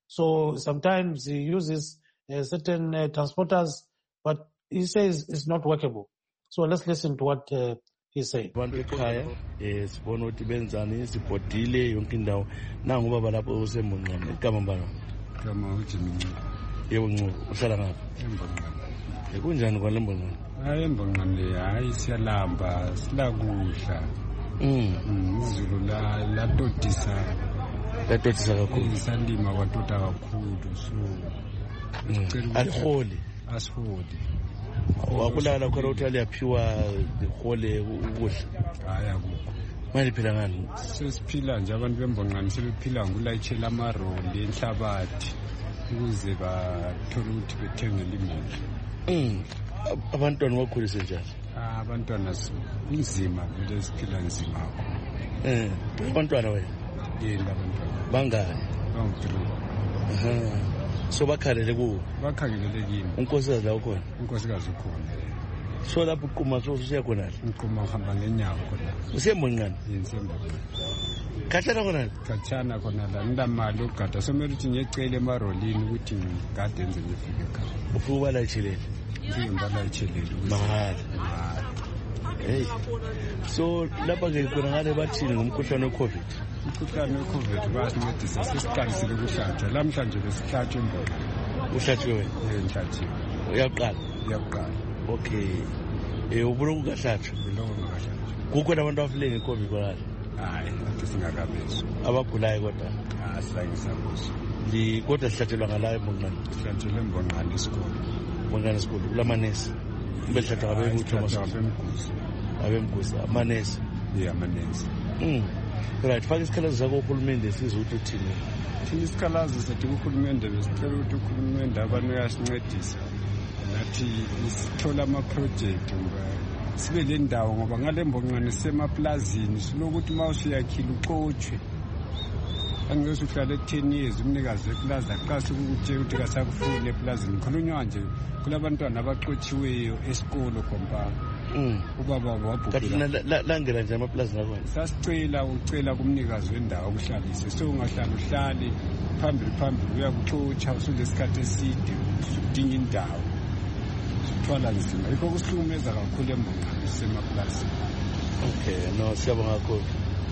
So sometimes he uses uh, certain uh, transporters, but he says it's not workable. So let's listen to what uh, he said. Abantu ekhaya eh sibona ukuthi benzani sibhodile yonke indawo nangu baba lapho usemonqane igama mbana kama uJimini yebo Ncube uhlala ngapha embonqane kunjani kwa lembonqane hayi embonqane hayi siyalamba silakudla mm izulu la latotisa latotisa kakhulu isalima kwatota kakhulu so aliholi asiholi wakulala khona ukuthi aliyaphiwa ihole ukudla hayi akukho manje phela ngani sesiphila nje abantu bembonqane sebephila ngokulayitshela amaroli enhlabathi ukuze bathole ukuthi bethengele imali mm abantwana bakhulise njani abantwana kunzima vele siphila nzima akho eh abantwana wena yini abantwana bangani bangu-three aha so bakhalele kuwo bakhangelele kimi unkosikazi la ukhona unkosikazi ukhona so lapho uquma so usiya khona la uquma uhamba ngenyawo khona usemboncane yensemboncane khatshana khona khatshana khona la nginamali yokugada somele ukuthi ngiyecela emarolini ukuthi ngigade enze ngifike ekhaya ufike ubalayitshelele ufike ngibalayitshelele mahhala hey so lapha ke khona ngale bathini ngomkhuhlane we-covid umkhuhlane we-covid bayasincedisa sesiqalisile ukuhlatshwa lamhlanje besihlatshwe imbona uhlatshwe wena ngihlatshiwe uyaqala uyaqala okay um ubuloko ungahlatshwa ngiloko ngingahlatshwa kukhona abantu abafile nge-covid kwalala hayi ade singakabezo abagulayo kodwa asizange sabuzo kodwa sihlatshelwa ngalayo embonqane sihlatshelwe embonqane esikhulu embonqane esikhulu kulamanesi kube hlatshwa ngabemgusi abemgusi amanesi ye amanesi mm right faka isikhalazo sakho uhulumende sizwe ukuthi uthini thina isikhalazo sethu kuhulumende besicela ukuthi uhulumende abantu uyasincedisa nathi sithola amaprojekthi sibe le ndawo ngoba ngale mbonqane sisemaplazini silokuthi uma usuyakhile uxotshwe angeke uhlale ten years umnikazi weplaza aqase ukutshela ukuthi kasakufuni eplazini khulunywa nje kulabantwana abaxotshiweyo esikolo kompa ubaba wabhubhela langela nje amaplazini akhona sasicela ucela kumnikazi wendawo ukuhlalise so ungahlala uhlale phambili phambili uyakuxotsha usulesikhathi eside usudinga indawo sithwala nzima yikho kusihlukumeza kakhulu embonqane sisemaplazini okay no siyabonga kakhulu.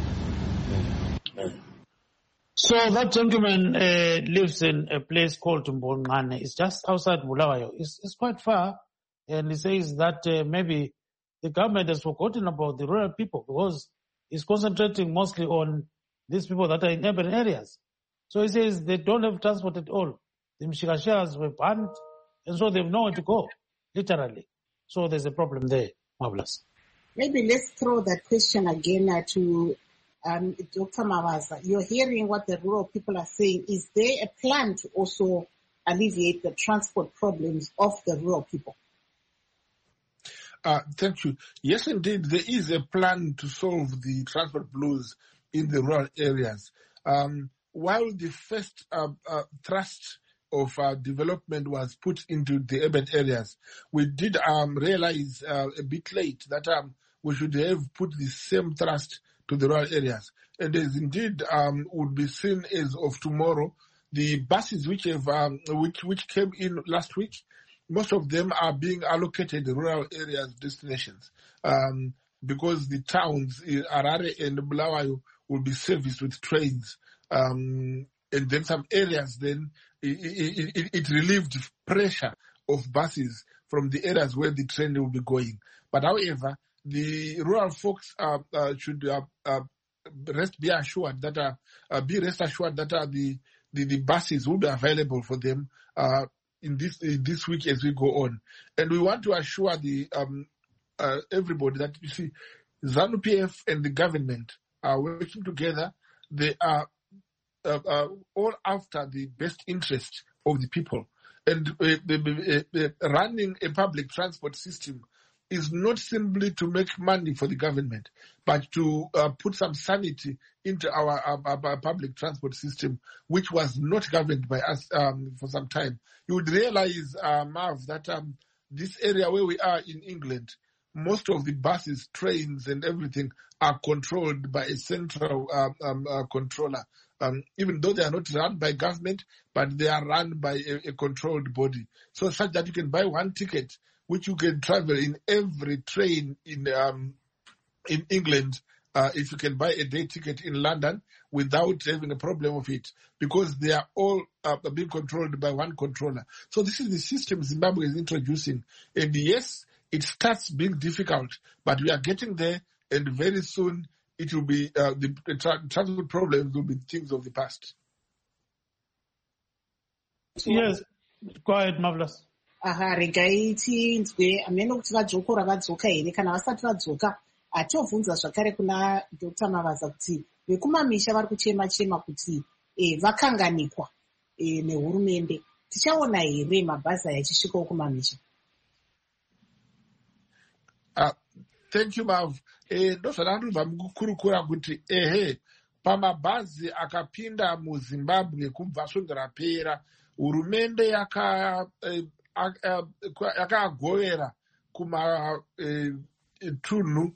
So that gentleman uh, lives in a place called Mbonqane. It's just outside Bulawayo. It's, it's quite far. And he says that uh, maybe the government has forgotten about the rural people because it's concentrating mostly on these people that are in urban areas. So he says they don't have transport at all. The mshikashikas were banned, and so they have nowhere to go, literally. So there's a problem there, Marvelous. Maybe let's throw that question again uh, to um, Doctor Mabaza. You're hearing what the rural people are saying. Is there a plan to also alleviate the transport problems of the rural people? Uh, thank you. Yes, indeed, there is a plan to solve the transport blues in the rural areas. Um, while the first uh, uh, thrust of uh, development was put into the urban areas, we did um, realize uh, a bit late that um, we should have put the same thrust to the rural areas. And as indeed um, would be seen as of tomorrow, the buses which have um, which which came in last week, most of them are being allocated the rural areas destinations um, because the towns, Harare and Bulawayo, will be serviced with trains. Um, and then some areas then, it, it, it, it relieved pressure of buses from the areas where the train will be going. But however, the rural folks uh, uh, should uh, uh, rest be assured that uh, uh, be rest assured that uh, the, the the buses will be available for them uh, in this in this week as we go on. And we want to assure the um, uh, everybody that you see, ZANU P F and the government are working together. They are uh, uh, all after the best interest of the people. And uh, uh, uh, running a public transport system is not simply to make money for the government, but to uh, put some sanity into our, our, our public transport system, which was not governed by us um, for some time. You would realize, uh, Marv, that um, this area where we are in England, most of the buses, trains, and everything are controlled by a central um, um, uh, controller um, even though they are not run by government, but they are run by a, a controlled body. So such that you can buy one ticket, which you can travel in every train in um, in England, uh, if you can buy a day ticket in London without having a problem of it, because they are all uh, being controlled by one controller. So this is the system Zimbabwe is introducing. And yes, it starts being difficult, but we are getting there, and very soon it will be, uh, the, the tra- transport problems will be things of the past. Yes, go ahead, Marvelous. Aha, regai tinzwe amene kuti vadzokora vadzoka here kana vasati vadzoka atobvunza zvakare kuna Doctor Mavaza kuti vekumamisha vari kuchema chema kuti eh, vakanganikwa eh, nehurumende. Tichaona here mabhazi achisvikawo kumamisha? Uh, thank you, Mav. Eh, ndozvanandobva mukukurukura kuti ehe pamabhazi akapinda muZimbabwe kubva svondo rapera, hurumende yaka eh, yakagovera kumatunhu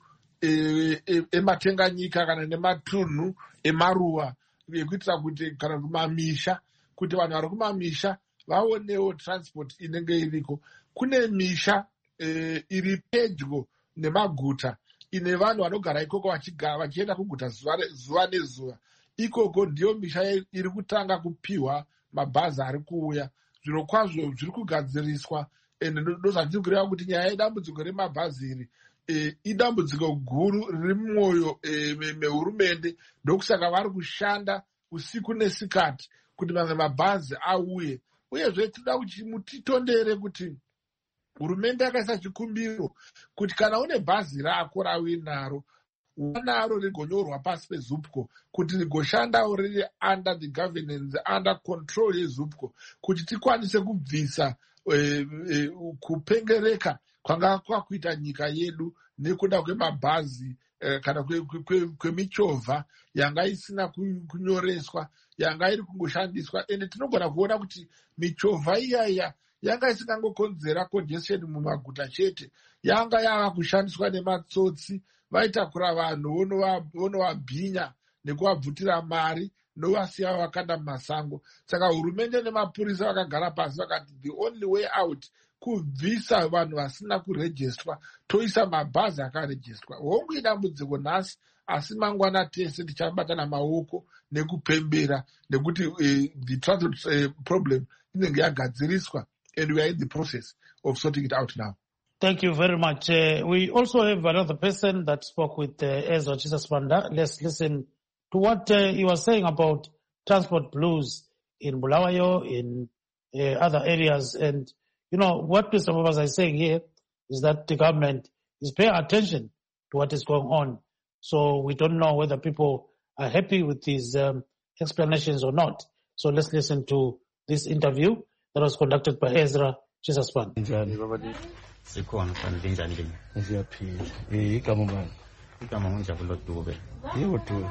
ematenganyika kana nematunhu emaruwa ekuitira kuti kana kumamisha kuti vanhu vari kumamisha vaonewo transport inenge iriko. Kune misha e, iri pedyo nemaguta ine vanhu vanogara ikoko vachigara vachienda kuguta zuva nezuva. Ikoko ndiyo misha iri kutanga kupiwa mabhazi ari kuuya. Zviro kwazvo zviri kugadziriswa, ende ndozvatiri kureva kuti nyaya yedambudziko remabhazi iri e, idambudziko guru riri mumwoyo e, mehurumende. Ndokusaka vari kushanda usiku nesikati kuti mamwe mabhazi auye. Uyezve tinoda kuti mutitondere kuti hurumende yakaisa chikumbiro kuti kana une bhazi rako rauinaro wanaro rigonyorwa pasi peZUPCO kuti rigoshandawo riri under the governance, under control yeZUPCO, kuti tikwanise kubvisa e, e, kupengereka kwanga kwakuita nyika yedu nekuda kwemabhazi e, kana kwemichovha kwe, kwe yanga isina kunyoreswa, yanga iri kungoshandiswa. Ende tinogona kuona kuti michovha iyaya yanga isingangokonzera congestion mumaguta chete, yanga yava kushandiswa nematsotsi vaitakura vanhu vonovabhinya nekuvabvutira mari novasiya vakanda mumasango. Saka hurumende nemapurisa vakagara pasi vakati the only way out kubvisa vanhu vasina kurejestwa, toisa mabhazi akarejestwa. Hongu idambudziko nhasi, asi mangwana tese tichabatana maoko nekupembera nekuti uh, the transport uh, problem inenge yagadziriswa, and we are in the process of sorting it out now. Thank you very much. Uh, we also have another person that spoke with uh, Ezra Chisaswanda. Let's listen to what uh, he was saying about transport blues in Bulawayo, in uh, other areas. And, you know, what Mister Mavaza is saying here is that the government is paying attention to what is going on. So we don't know whether people are happy with these um, explanations or not. So let's listen to this interview that was conducted by Ezra Chisaswanda. Sikhona mfana linjani lini? Siyaphila. Eh igama manje. Igama ngijabulo Dube. Yebo Dube.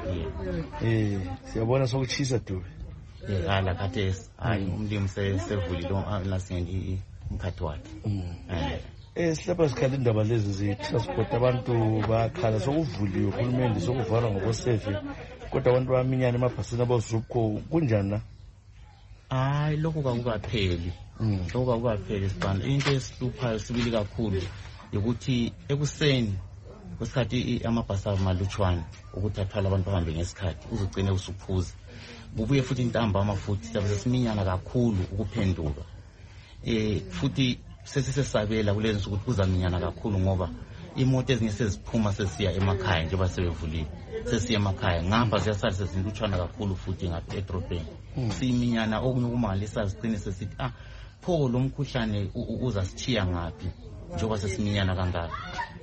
Eh siyabona sokuchisa Dube. Eh hala khathesi. Hayi umlimi sevulile lasendi umkhathi wakhe. Eh eh silapha sikhala indaba lezi zi-transport abantu bakhala sokuvuliwe uhulumende sokuvalwa ngokosefe kodwa abantu baminyana emabhasini abaZUPCO kunjani na? Hayi lokho kakukapheli. Lokho kakukapheli sibanda. Into esihluphayo sibili kakhulu ukuthi ekuseni kwesikhathi amabhasi amalutshwane ukuthi athwala abantu bahambe ngesikhathi uzogcine usuphuza. Kubuye futhi intambama futhi sabe sesiminyana kakhulu ukuphenduka. Eh futhi sesisesabela kulenza ukuthi kuzaminyana kakhulu ngoba imoto ezinye seziphuma sesiya emakhaya njengoba sebevulile. Sesiya emakhaya ngapha ziyasala sezilutshwana kakhulu futhi ngapha edrobheni. Siminyana okunye kumalisa sigcine sesithi ah pho lo mkhuhlane uzasithiya ngaphi njengoba sesiminyana kangaka.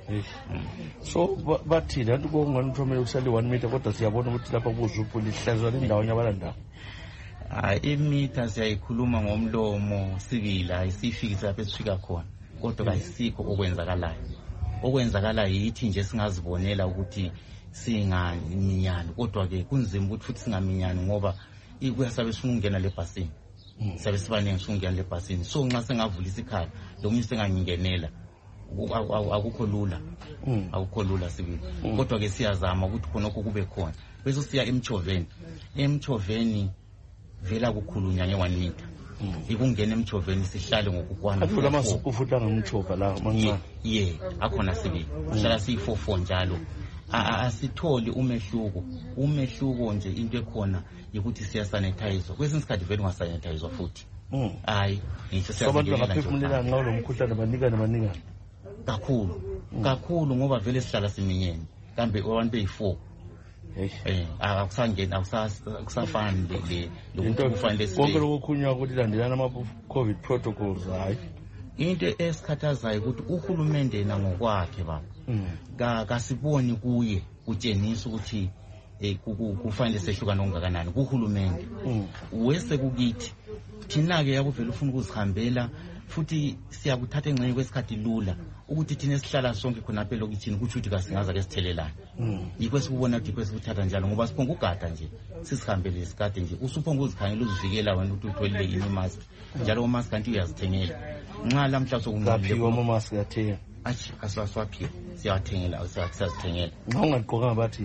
So bathi lantu kongani thomela kusali one meter kodwa siyabona ukuthi lapha kuZUPCO lihlazwa indawo yabalanda. Ah imeter siyayikhuluma ngomlomo sibila ayisifikisa lapha esifika khona kodwa kayisikho okwenzakalayo. Okwenzakalayo yithi nje singazibonela ukuthi singaminyani kodwa ke kunzima ukuthi futhi singaminyani ngoba ikuyasabe sifuna ukungena lebhasini. Sabe sibanenge sifuna ukungena lebhasini. So nxa sengavulisa ikhala lo muntu sengangingenela akukho lula. Akukho lula sibili. Kodwa ke siyazama ukuthi khonokho kube khona. bese siya emchoveni emchoveni vela kukhulunywa nge one meter ikungena emchoveni sihlale ngokukwana athola amasukufutha ngamchova la mancane ye akhona sibili sihlala siyi four four njalo asitholi umehluko umehluko nje into ekhona ukuthi siya sanitize kwesinye isikhathi vele ungasanitize futhi hayi ngisho siyabantu ngaphefumulela nxa lo mkhuhlane banikana banikana kakhulu kakhulu ngoba vele sihlala siminyene kambe abantu beyi-four eh akusangena akusafani le lokuthi kufanele sibe konke lokukhulunywa ukuthi landelana ama-covid protocols hayi into esikhathazayo ukuthi uhulumende yena ngokwakhe baba kasiboni kuye kutshenisa ukuthi kufanele sehlukana okungakanani kuhulumende wese kukithi thina-ke yakuvela ufuna ukuzihambela futhi siyakuthatha engxenye kwesikhathi lula ukuthi thina esihlala sonke khonapha elokishini kutsho ukuthi kasingaza ke sithelelana yikho esikubona ukuthi yikho esikuthatha njalo ngoba siphonga ugada nje sisihambele isikade nje usuphonga uzikhangela uzivikela wena ukuthi utholile yini imask njalo umask kanti uyazithengela nxa lamhla sokunqabile amask yathenga athi aswaswaphiwe siyawathengela siyazithengela nxa ungagqokanga bathi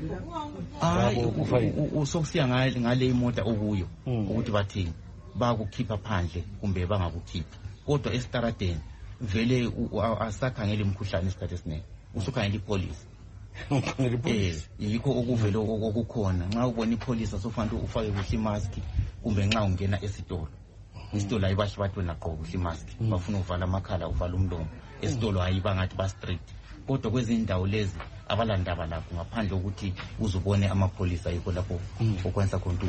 usokusiya ngale imota okuyo ukuthi bathini bakukhipha phandle kumbe bangakukhiphi kodwa esitaradeni vele asakhangela imikhuhlane isikhathi esiningi usukhangela ipolisi eh yikho okuvele okukhona nxa ubona ipolisi asofanele ufake kuhle imaski kumbe nxa ungena esitolo isitolo ayibahle bathi wena gqoka kuhle imaski bafuna uvala amakhala uvala umlomo esitolo ayibangathi ba strict kodwa kwezindawo lezi abalandaba lapho ngaphandle ukuthi uzubone amapolisa yikho lapho okwenza konke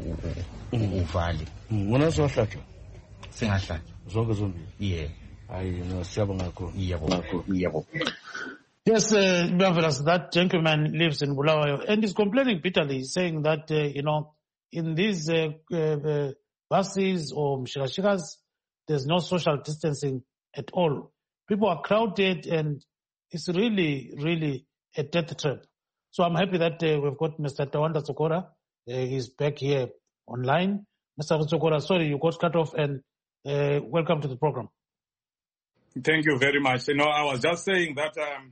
uvale ngona sohlatshwa singahlatshwa zonke zombili yeah hayi no siyabonga kakhulu yebo yebo. Yes, uh, marvelous. That gentleman lives in Bulawayo and is complaining bitterly, saying that, uh, you know, in these uh, uh, buses or mshikashikas, there's no social distancing at all. People are crowded and it's really, really a death trap. So I'm happy that uh, we've got Mister Tawanda Sokora. Uh, he's back here online. Mister Sokora, sorry, you got cut off and uh, welcome to the program. Thank you very much. You know, I was just saying that um,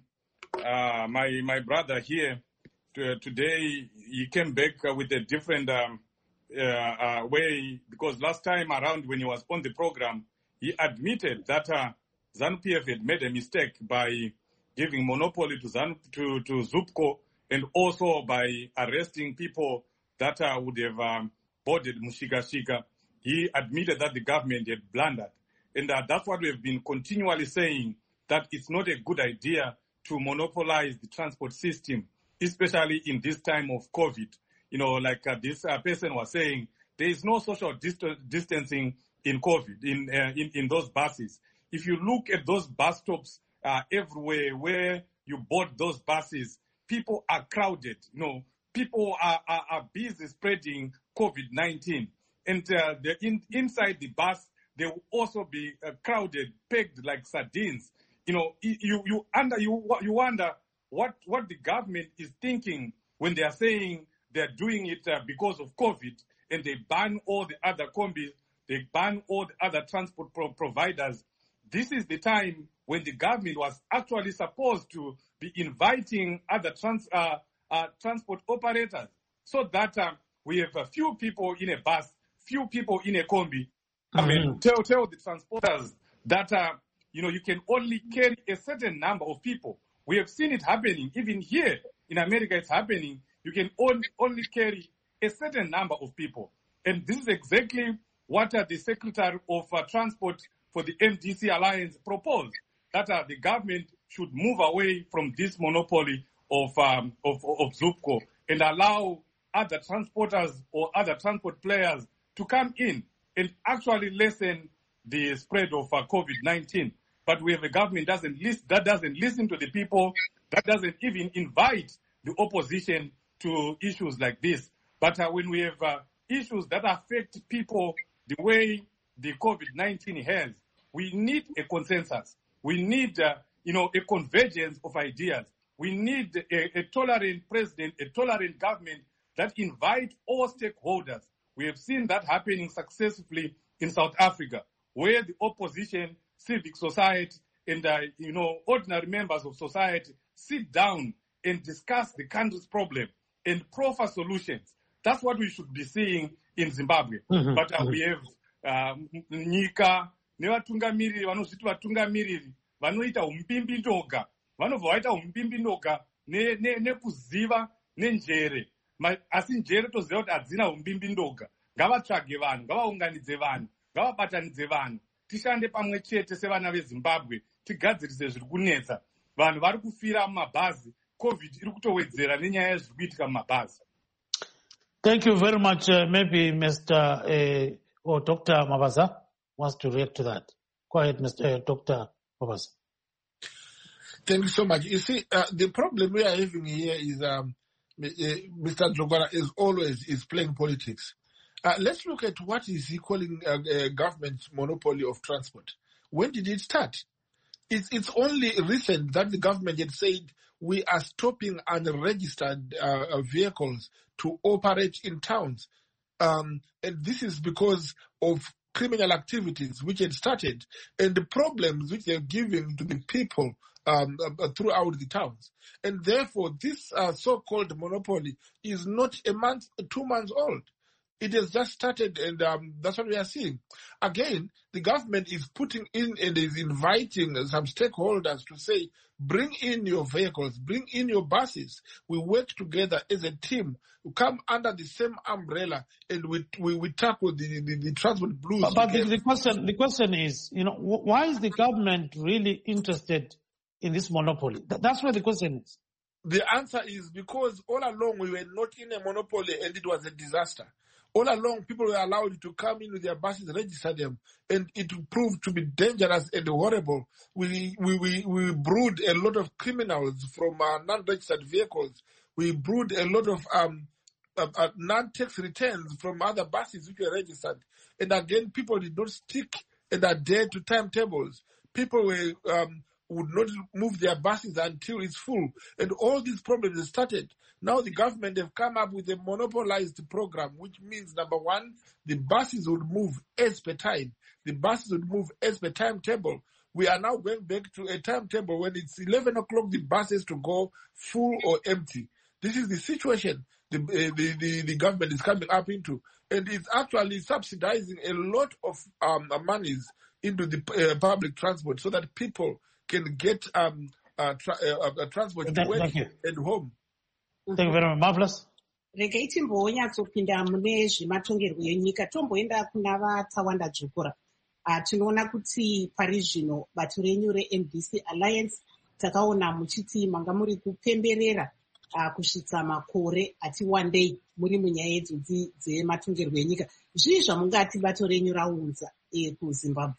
uh, my my brother here to, today, he came back uh, with a different um, uh, uh, way, because last time around when he was on the program, he admitted that uh, ZANU-P F had made a mistake by giving monopoly to ZANU, to, to ZUPCO, and also by arresting people that uh, would have um, boarded Mushikashika. He admitted that the government had blundered. And uh, that's what we have been continually saying, that it's not a good idea to monopolize the transport system, especially in this time of COVID. You know, like uh, this uh, person was saying, there is no social dist- distancing in COVID, in, uh, in in those buses. If you look at those bus stops uh, everywhere where you board those buses, people are crowded. You know, people are, are, are busy spreading COVID nineteen. And uh, the in, inside the bus, they will also be uh, crowded, pegged like sardines. You know, you you under you you wonder what what the government is thinking when they are saying they are doing it uh, because of COVID, and they ban all the other combis, they ban all the other transport pro- providers. This is the time when the government was actually supposed to be inviting other trans uh, uh, transport operators, so that uh, we have a few people in a bus, few people in a combi. I mean, tell tell the transporters that, uh, you know, you can only carry a certain number of people. We have seen it happening. Even here in America, it's happening. You can only, only carry a certain number of people. And this is exactly what uh, the Secretary of uh, Transport for the M D C Alliance proposed, that uh, the government should move away from this monopoly of, um, of, of ZUPCO and allow other transporters or other transport players to come in and actually lessen the spread of uh, COVID nineteen. But we have a government doesn't list, that doesn't listen to the people, that doesn't even invite the opposition to issues like this. But uh, when we have uh, issues that affect people the way the COVID nineteen has, we need a consensus. We need, uh, you know, a convergence of ideas. We need a, a tolerant president, a tolerant government that invite all stakeholders. We have seen that happening successfully in South Africa, where the opposition, civic society, and, uh, you know, ordinary members of society sit down and discuss the country's problem. and proffer solutions. That's what we should be seeing in Zimbabwe. Mm-hmm. But uh, Mm-hmm. we have uh, nyika nevatungamiriri vanozviti vatungamiriri vanoita umpimbi ndoga, vanobva vaita umpimbi ndoga nekuziva nenjere, asi njere toziva kuti hadzina umpimbi ndoga. Ngavatsvage vanhu, ngavaunganidze vanhu, ngavabatanidze vanhu, tishande pamwe chete sevana veZimbabwe, tigadzirise zviri kunetsa. Vanhu vari kufira mumabhazi, COVID iri kutowedzera nenyaya yezviri kuitika mumabhazi. Thank you very much. Uh, maybe Mister Uh, or Doctor Mabaza wants to react to that. Go ahead, Mister Uh, Doctor Mabaza. Thank you so much. You see, uh, the problem we are having here is um, uh, Mister Jogara is always is playing politics. Uh, let's look at what is he calling uh, uh, government's monopoly of transport. When did it start? It's, it's only recent that the government had said we are stopping unregistered uh, vehicles to operate in towns. Um, and this is because of criminal activities which had started and the problems which they're giving to the people um, uh, throughout the towns. And therefore, this uh, so-called monopoly is not a month, two months old. It has just started, and um, that's what we are seeing. Again, the government is putting in and is inviting some stakeholders to say, bring in your vehicles, bring in your buses. We work together as a team. We come under the same umbrella, and we we, we tackle the, the, the transport blues. But, but the, the question the question is, you know, why is the government really interested in this monopoly? That's where the question is. The answer is because all along we were not in a monopoly, and it was a disaster. All along, people were allowed to come in with their buses, register them, and it proved to be dangerous and horrible. We we we, we brewed a lot of criminals from uh, non-registered vehicles. We brewed a lot of um, uh, uh, non-tax returns from other buses which were registered. And again, people did not stick and adhere to timetables. People were um, would not move their buses until it's full. And all these problems started. Now the government have come up with a monopolized program, which means, number one, the buses would move as per time. The buses would move as per timetable. We are now going back to a timetable when it's eleven o'clock, the buses to go full or empty. This is the situation the, uh, the, the, the government is coming up into. And it's actually subsidizing a lot of um, monies into the uh, public transport so that people can get um, uh, tra- uh, uh, transport to work and home. Thank you very much. Marvelous. Regai timbonyatsopinda mune zvematongerwo enyika tomboenda kuna vatsawanda dzvukura. Uh, tinoona kuti pari zvino bato renyu reM D C Alliance takaona muchiti manga muri kupemberera uh, kusvitsa makore ati wandei muri munyaya idzodzi dzematongerwo enyika. Zvii zvamungati bato renyu raunza eh, kuZimbabwe?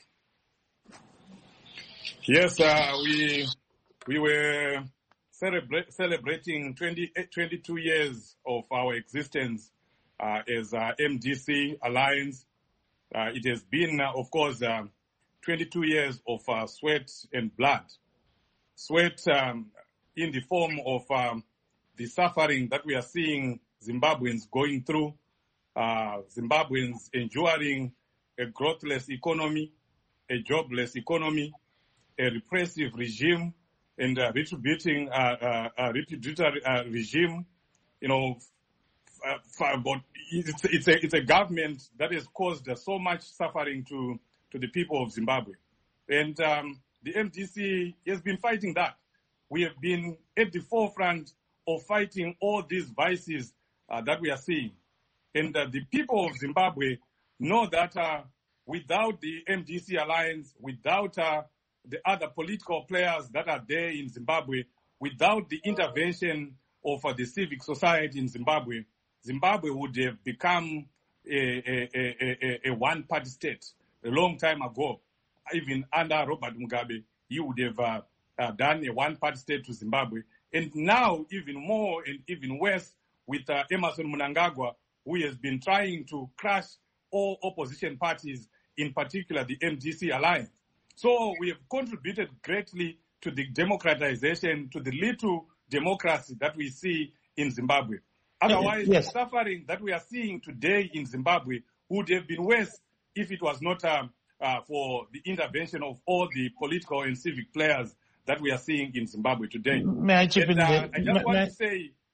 Yes, uh, we we were celebra- celebrating twenty, twenty-two years of our existence uh, as uh, M D C Alliance. Uh, it has been, uh, of course, uh, twenty-two years of uh, sweat and blood. Sweat um, in the form of um, the suffering that we are seeing Zimbabweans going through, uh, Zimbabweans enduring a growthless economy, a jobless economy, a repressive regime, and a retributing uh, uh, uh, retributory uh, regime. You know, uh, but it's, it's, a, it's a government that has caused uh, so much suffering to, to the people of Zimbabwe. And um, the M D C has been fighting that. We have been at the forefront of fighting all these vices uh, that we are seeing. And uh, the people of Zimbabwe know that uh, without the M D C Alliance, without uh, the other political players that are there in Zimbabwe, without the intervention of uh, the civic society in Zimbabwe, Zimbabwe would have become a, a, a, a, a one-party state a long time ago. Even under Robert Mugabe, he would have uh, uh, done a one-party state to Zimbabwe. And now, even more and even worse, with uh, Emmerson Mnangagwa, who has been trying to crush all opposition parties, in particular the M D C Alliance. So we have contributed greatly to the democratization, to the little democracy that we see in Zimbabwe. Otherwise, yes. The suffering that we are seeing today in Zimbabwe would have been worse if it was not um, uh, for the intervention of all the political and civic players that we are seeing in Zimbabwe today. May I chip in and, uh, there? I just may, want may... to say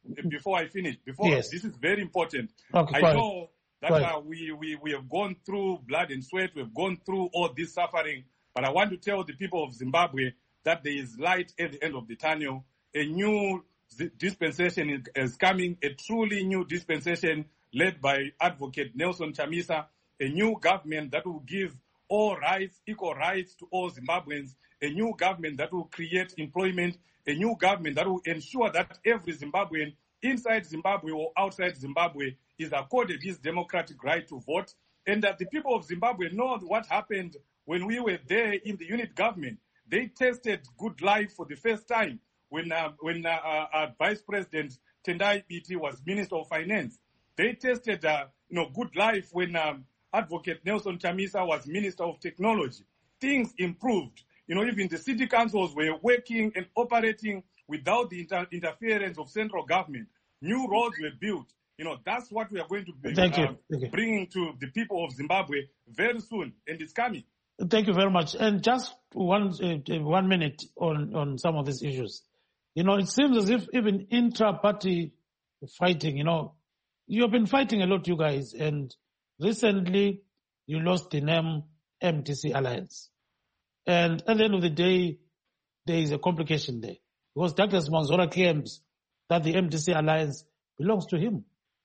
before I finish, before yes. this is very important. Okay, I quiet. know that quiet. uh, we, we, we have gone through blood and sweat, we've gone through all this suffering, but I want to tell the people of Zimbabwe that there is light at the end of the tunnel. A new dispensation is, is coming, a truly new dispensation led by Advocate Nelson Chamisa, a new government that will give all rights, equal rights to all Zimbabweans, a new government that will create employment, a new government that will ensure that every Zimbabwean inside Zimbabwe or outside Zimbabwe is accorded his democratic right to vote, and that the people of Zimbabwe know what happened when we were there in the unit government. They tasted good life for the first time when uh, when uh, uh, Vice President Tendai Biti was Minister of Finance. They tasted uh, you know good life when um, Advocate Nelson Chamisa was Minister of Technology. Things improved. You know, even the city councils were working and operating without the inter- interference of central government. New roads were built. You know, that's what we are going to be Thank you. uh, Thank you. bringing to the people of Zimbabwe very soon, and it's coming. Thank you very much. And just one uh, one minute on, on some of these issues. You know, it seems as if even intra-party fighting, you know, you have been fighting a lot, you guys, and recently you lost the name M D C Alliance. And at the end of the day, there is a complication there. Because Douglas Manzora claims that the M D C Alliance belongs to him.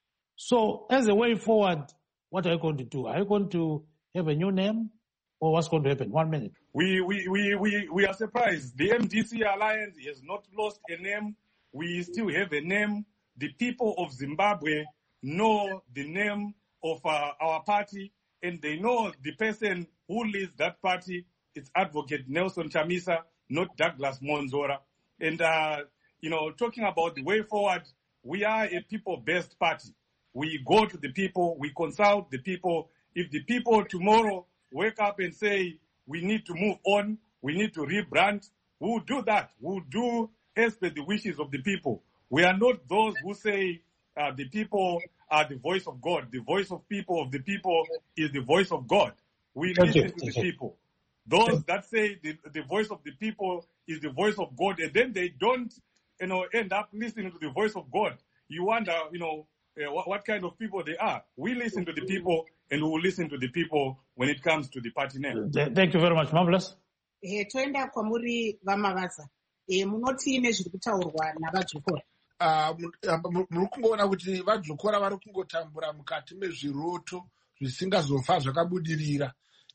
So as a way forward, what are you going to do? Are you going to have a new name? Or what's going to happen? One minute. We, we, we, we, we are surprised. The M D C Alliance has not lost a name. We still have a name. The people of Zimbabwe know the name of uh, our party, and they know the person who leads that party. It's Advocate Nelson Chamisa, not Douglas Monzora. And, uh, you know, talking about the way forward, we are a people-based party. We go to the people, we consult the people. If the people tomorrow wake up and say, we need to move on, we need to rebrand, we'll do that. We'll do as per the wishes of the people. We are not those who say uh, the people are the voice of God. The voice of people of the people is the voice of God. We Thank listen you. to the Thank you. people. Those that say the, the voice of the people is the voice of God, and then they don't, you know, end up listening to the voice of God. You wonder, you know, uh, what, what kind of people they are. We listen to the people, and we will listen to the people when it comes to the party name. Thank you very much. Marvelous. Eh, toenda kwamuri vamavaza. Eh, munoti nezviri kutaurwa navadzukura. Muri kungoona kuti vadzukura vari kungotambura mukati mezviroto zvisingazofa zvakabudirira.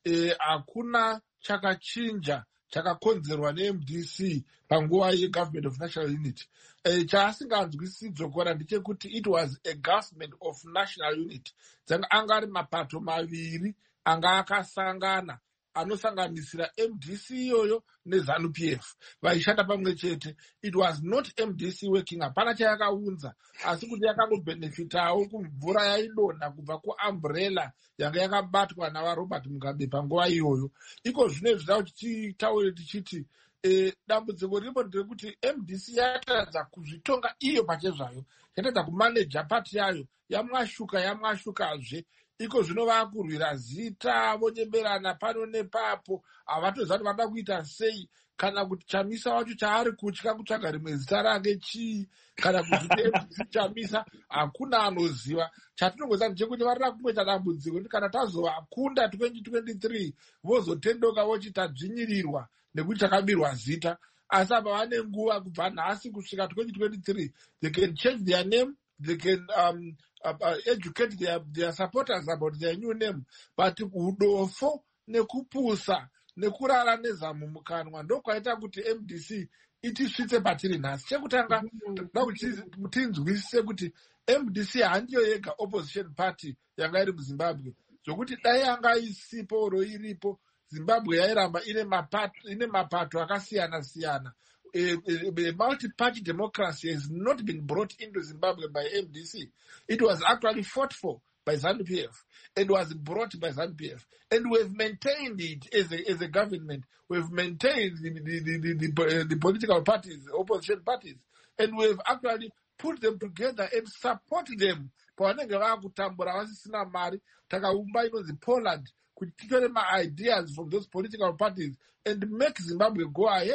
Hakuna chakachinja chakakonzerwa ne-M D C panguva ye-Government of National Unity. Chaasinganzwisisi Dzokora ndechekuti it was a government of national unity. Anga ari mapato maviri anga akasangana anosanganisira M D C iyoyo neZANU P F vaishanda pamwe chete. It was not M D C working, hapana chayakaunza, asi kuti yakangobhenefitawo kumvura yaidonha kubva kuumbrella yanga yakabatwa navaRobert Mugabe panguva iyoyo. Iko zvino zvida kuti titaure tichiti E, dambudziko riripo nderekuti M D C yatadza kuzvitonga iyo pachezvayo, yatadza kumaneja pati yayo, yamwashuka yamwashukazve. Iko zvino vakurwira zita, vonyemberana pano nepapo, havatoziva kuti vanoda kuita sei, kana kuti Chamisa wacho chaari kutya kutsvaga rimwe zita rake chii, kana kuti M D C Chamisa hakuna anoziva. Chatinongoziva ndechekuti varida kungoita dambudziko kuti kana tazovakunda twenty twenty-three vozotendoka vochita dzvinyirirwa nekuti takabirwa zita. Asi apa vane nguva kubva nhasi kusvika twenty twenty-three, they can change their name, they can um, uh, uh, educate their, their supporters about their new name, but udofo nekupusa nekurara nezamu mukanwa ndokwaita kuti M D C itisvitse patiri nhasi. Chekutanga toda kuti tinzwisise kuti M D C handiyo yega opposition party yanga iri muZimbabwe, zvokuti dai yanga isipo ro iripo Zimbabwe yairamba ine mapato ine mapato akasiyana siyana. A, a, a multi-party democracy has not been brought into Zimbabwe by M D C. It was actually fought for by ZANU P F and was brought by ZANU P F. And we've maintained it as a, as a government. We've maintained the, the, the, the, the, the political parties, the opposition parties, and we've actually put them together and support them. Pavanenge vakutambura vasisina mari, takaumba inonzi Poland, kuti titore ma-ideas from those political parties and make Zimbabwe go ahead.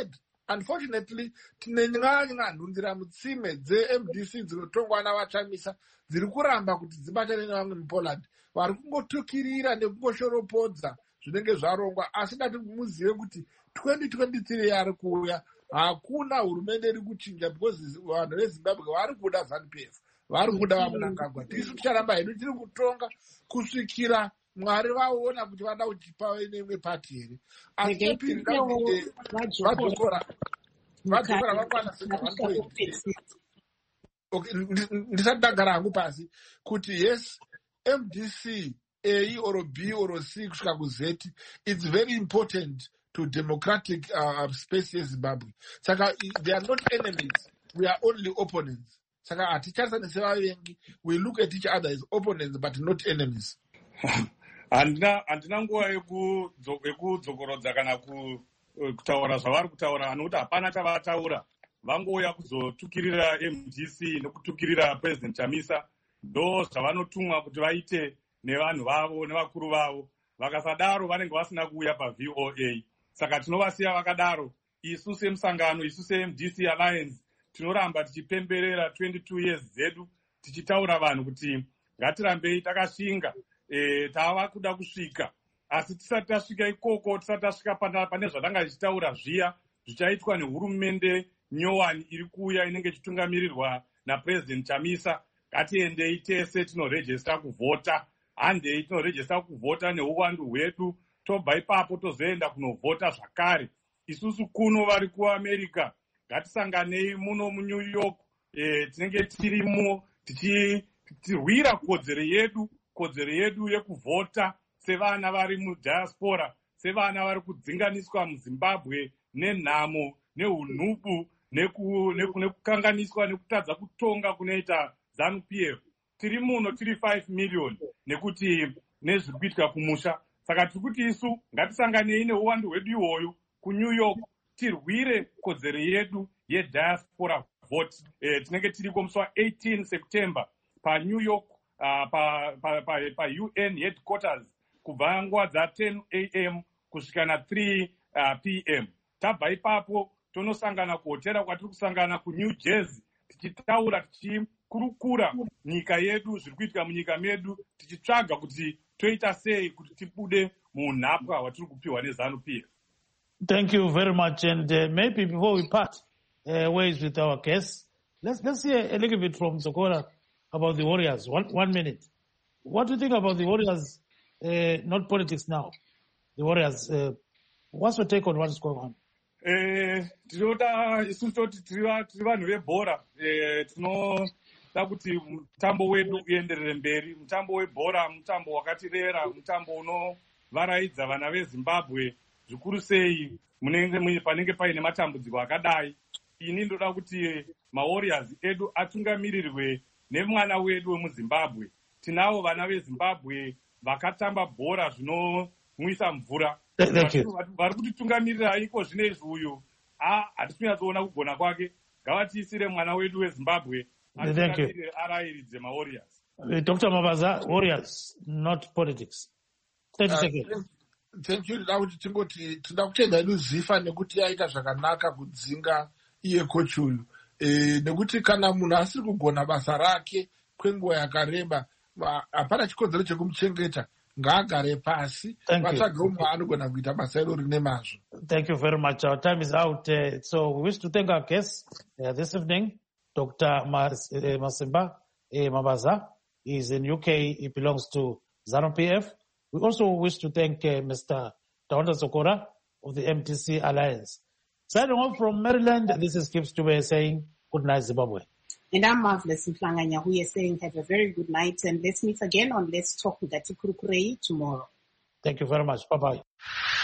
unfortunately tine nyanya nhundira mutsime dze-M D C dzinotongwa navachamisa dziri kuramba kuti dzibatane nevamwe mupoland vari kungotukirira nekungoshoropodza zvinenge zvarongwa. Asi dati muzive kuti twenty twenty-three yari kuuya hakuna hurumende iri kuchinja because vanhu vezimbabwe vari kuda ZANU-P F, vari kuda vamunangagwa. Tisu ticharamba hedu tiri kutonga kusvikira Mwari vaona kuti vada kutipa neimwe pati here. Asi chepiri vadzokora vadzokora vakwana ndisati ndagara hangu pasi kuti yes, M D C A or B or C kusvika kuZ, it's very important to democratic uh, space yeZimbabwe. Saka they are not enemies, we are only opponents. Saka haticharisani sevavengi, we look at each other as opponents but not enemies. handina handina nguva yekudzokorodza kana kutaura zvavari kutaura, anokuti hapana chavataura. Vangouya kuzotukirira M D C nekutukirira President Chamisa, ndo zvavanotumwa kuti vaite nevanhu vavo nevakuru vavo. Vakasadaro vanenge vasina kuuya paV O A. Saka tinovasiya vakadaro. Isu semusangano, isu se-M D C Alliance tinoramba tichipemberera twenty-two years zedu tichitaura vanhu kuti ngatirambei takasvinga. E, tava kuda kusvika, asi tisati tasvika ikoko, tisati tasvika pane zvatanga tichitaura zviya zvichaitwa nehurumende nyowani iri kuuya inenge ichitungamirirwa naPresident Chamisa. Ngatiendei tese tinorejesta kuvhota, handei tinorejesta kuvhota neuwandu hwedu, tobva ipapo tozoenda kunovhota zvakare. Isusu kuno vari kuAmerica ngatisanganei muno muNew York, e, tinenge tirimo tichirwira kodzero yedu kodzero yedu yekuvhota sevana vari mudiaspora, sevana vari kudzinganiswa muZimbabwe nenhamo neunhubu nekukanganiswa nekutadza kutonga kunoita ZANU-P F. Tiri muno tiri five million nekuti nezviri kuitika kumusha. Saka tiri kuti isu ngatisanganei neuwandu hwedu ihwoyu kuNew York, tirwire kodzero yedu yediaspora vote. E, tinenge tiriko musi wa-eighteen September paNew York, Uh, pa, pa, pa, pa U N headquarters kubva nguva dza-ten A M kusvika na-three uh, P M. Tabva ipapo tonosangana kuhotera kwatiri kusangana kuNew Jersey, tichitaura tichikurukura nyika yedu, zviri kuitika munyika medu, tichitsvaga kuti toita sei kuti tibude muunhapwa hwatiri kupiwa neZANU-P F. Thank you very much. And uh, maybe before we part uh, ways with our guests, let's, let's hear a little bit from Zokora about the Warriors. One, one minute. What do you think about the Warriors, uh, not politics now? The Warriors, uh, what's your take on what's going on? Tinoda isu toti tiri vanhu vebhora, tinoda kuti mutambo wedu uenderere mberi. Mutambo webhora mutambo wakatirera, mutambo unovaraidza vana veZimbabwe zvikuru sei munenge panenge paine matambudziko akadai. Ini ndoda kuti maWarriors edu atungamirirwe nemwana wedu wemuZimbabwe. Tinavo vana veZimbabwe vakatamba bhora zvinomwisa mvura. Vari kutitungamirira iko zvinezvi uyu hatisi kunyatsoona kugona kwake. Ngavatiisire mwana wedu weZimbabwe arayiridze maWarriors. Doctor Mabaza, Warriors, not politics. thirty uh, seconds. Thank you. Ndida kuti tingoti tinoda kutenda hedu Zifa nekuti yaita zvakanaka kudzinga iye kochi uyu. E, nekuti kana munhu asiri kugona basa rake kwenguva yakareba, hapana chikonzero chekumuchengeta, ngaagare pasi vatsvage umwe anogona kuita basa iro rine mazvo. Thank you very much. Our time is out. Uh, so we wish to thank our guests uh, this evening. Doctor Mas, uh, Masimba uh, Mabaza is in U K. He belongs to ZANU-P F. We also wish to thank uh, Mister Taonda Zokora of the M D C Alliance. Signing off from Maryland, this is Gibbs Dube saying good night, Zimbabwe. And I'm Marvelous Mflanganya, who is saying have a very good night, and let's meet again on Let's Talk with Ati Kurukurei tomorrow. Thank you very much. Bye-bye.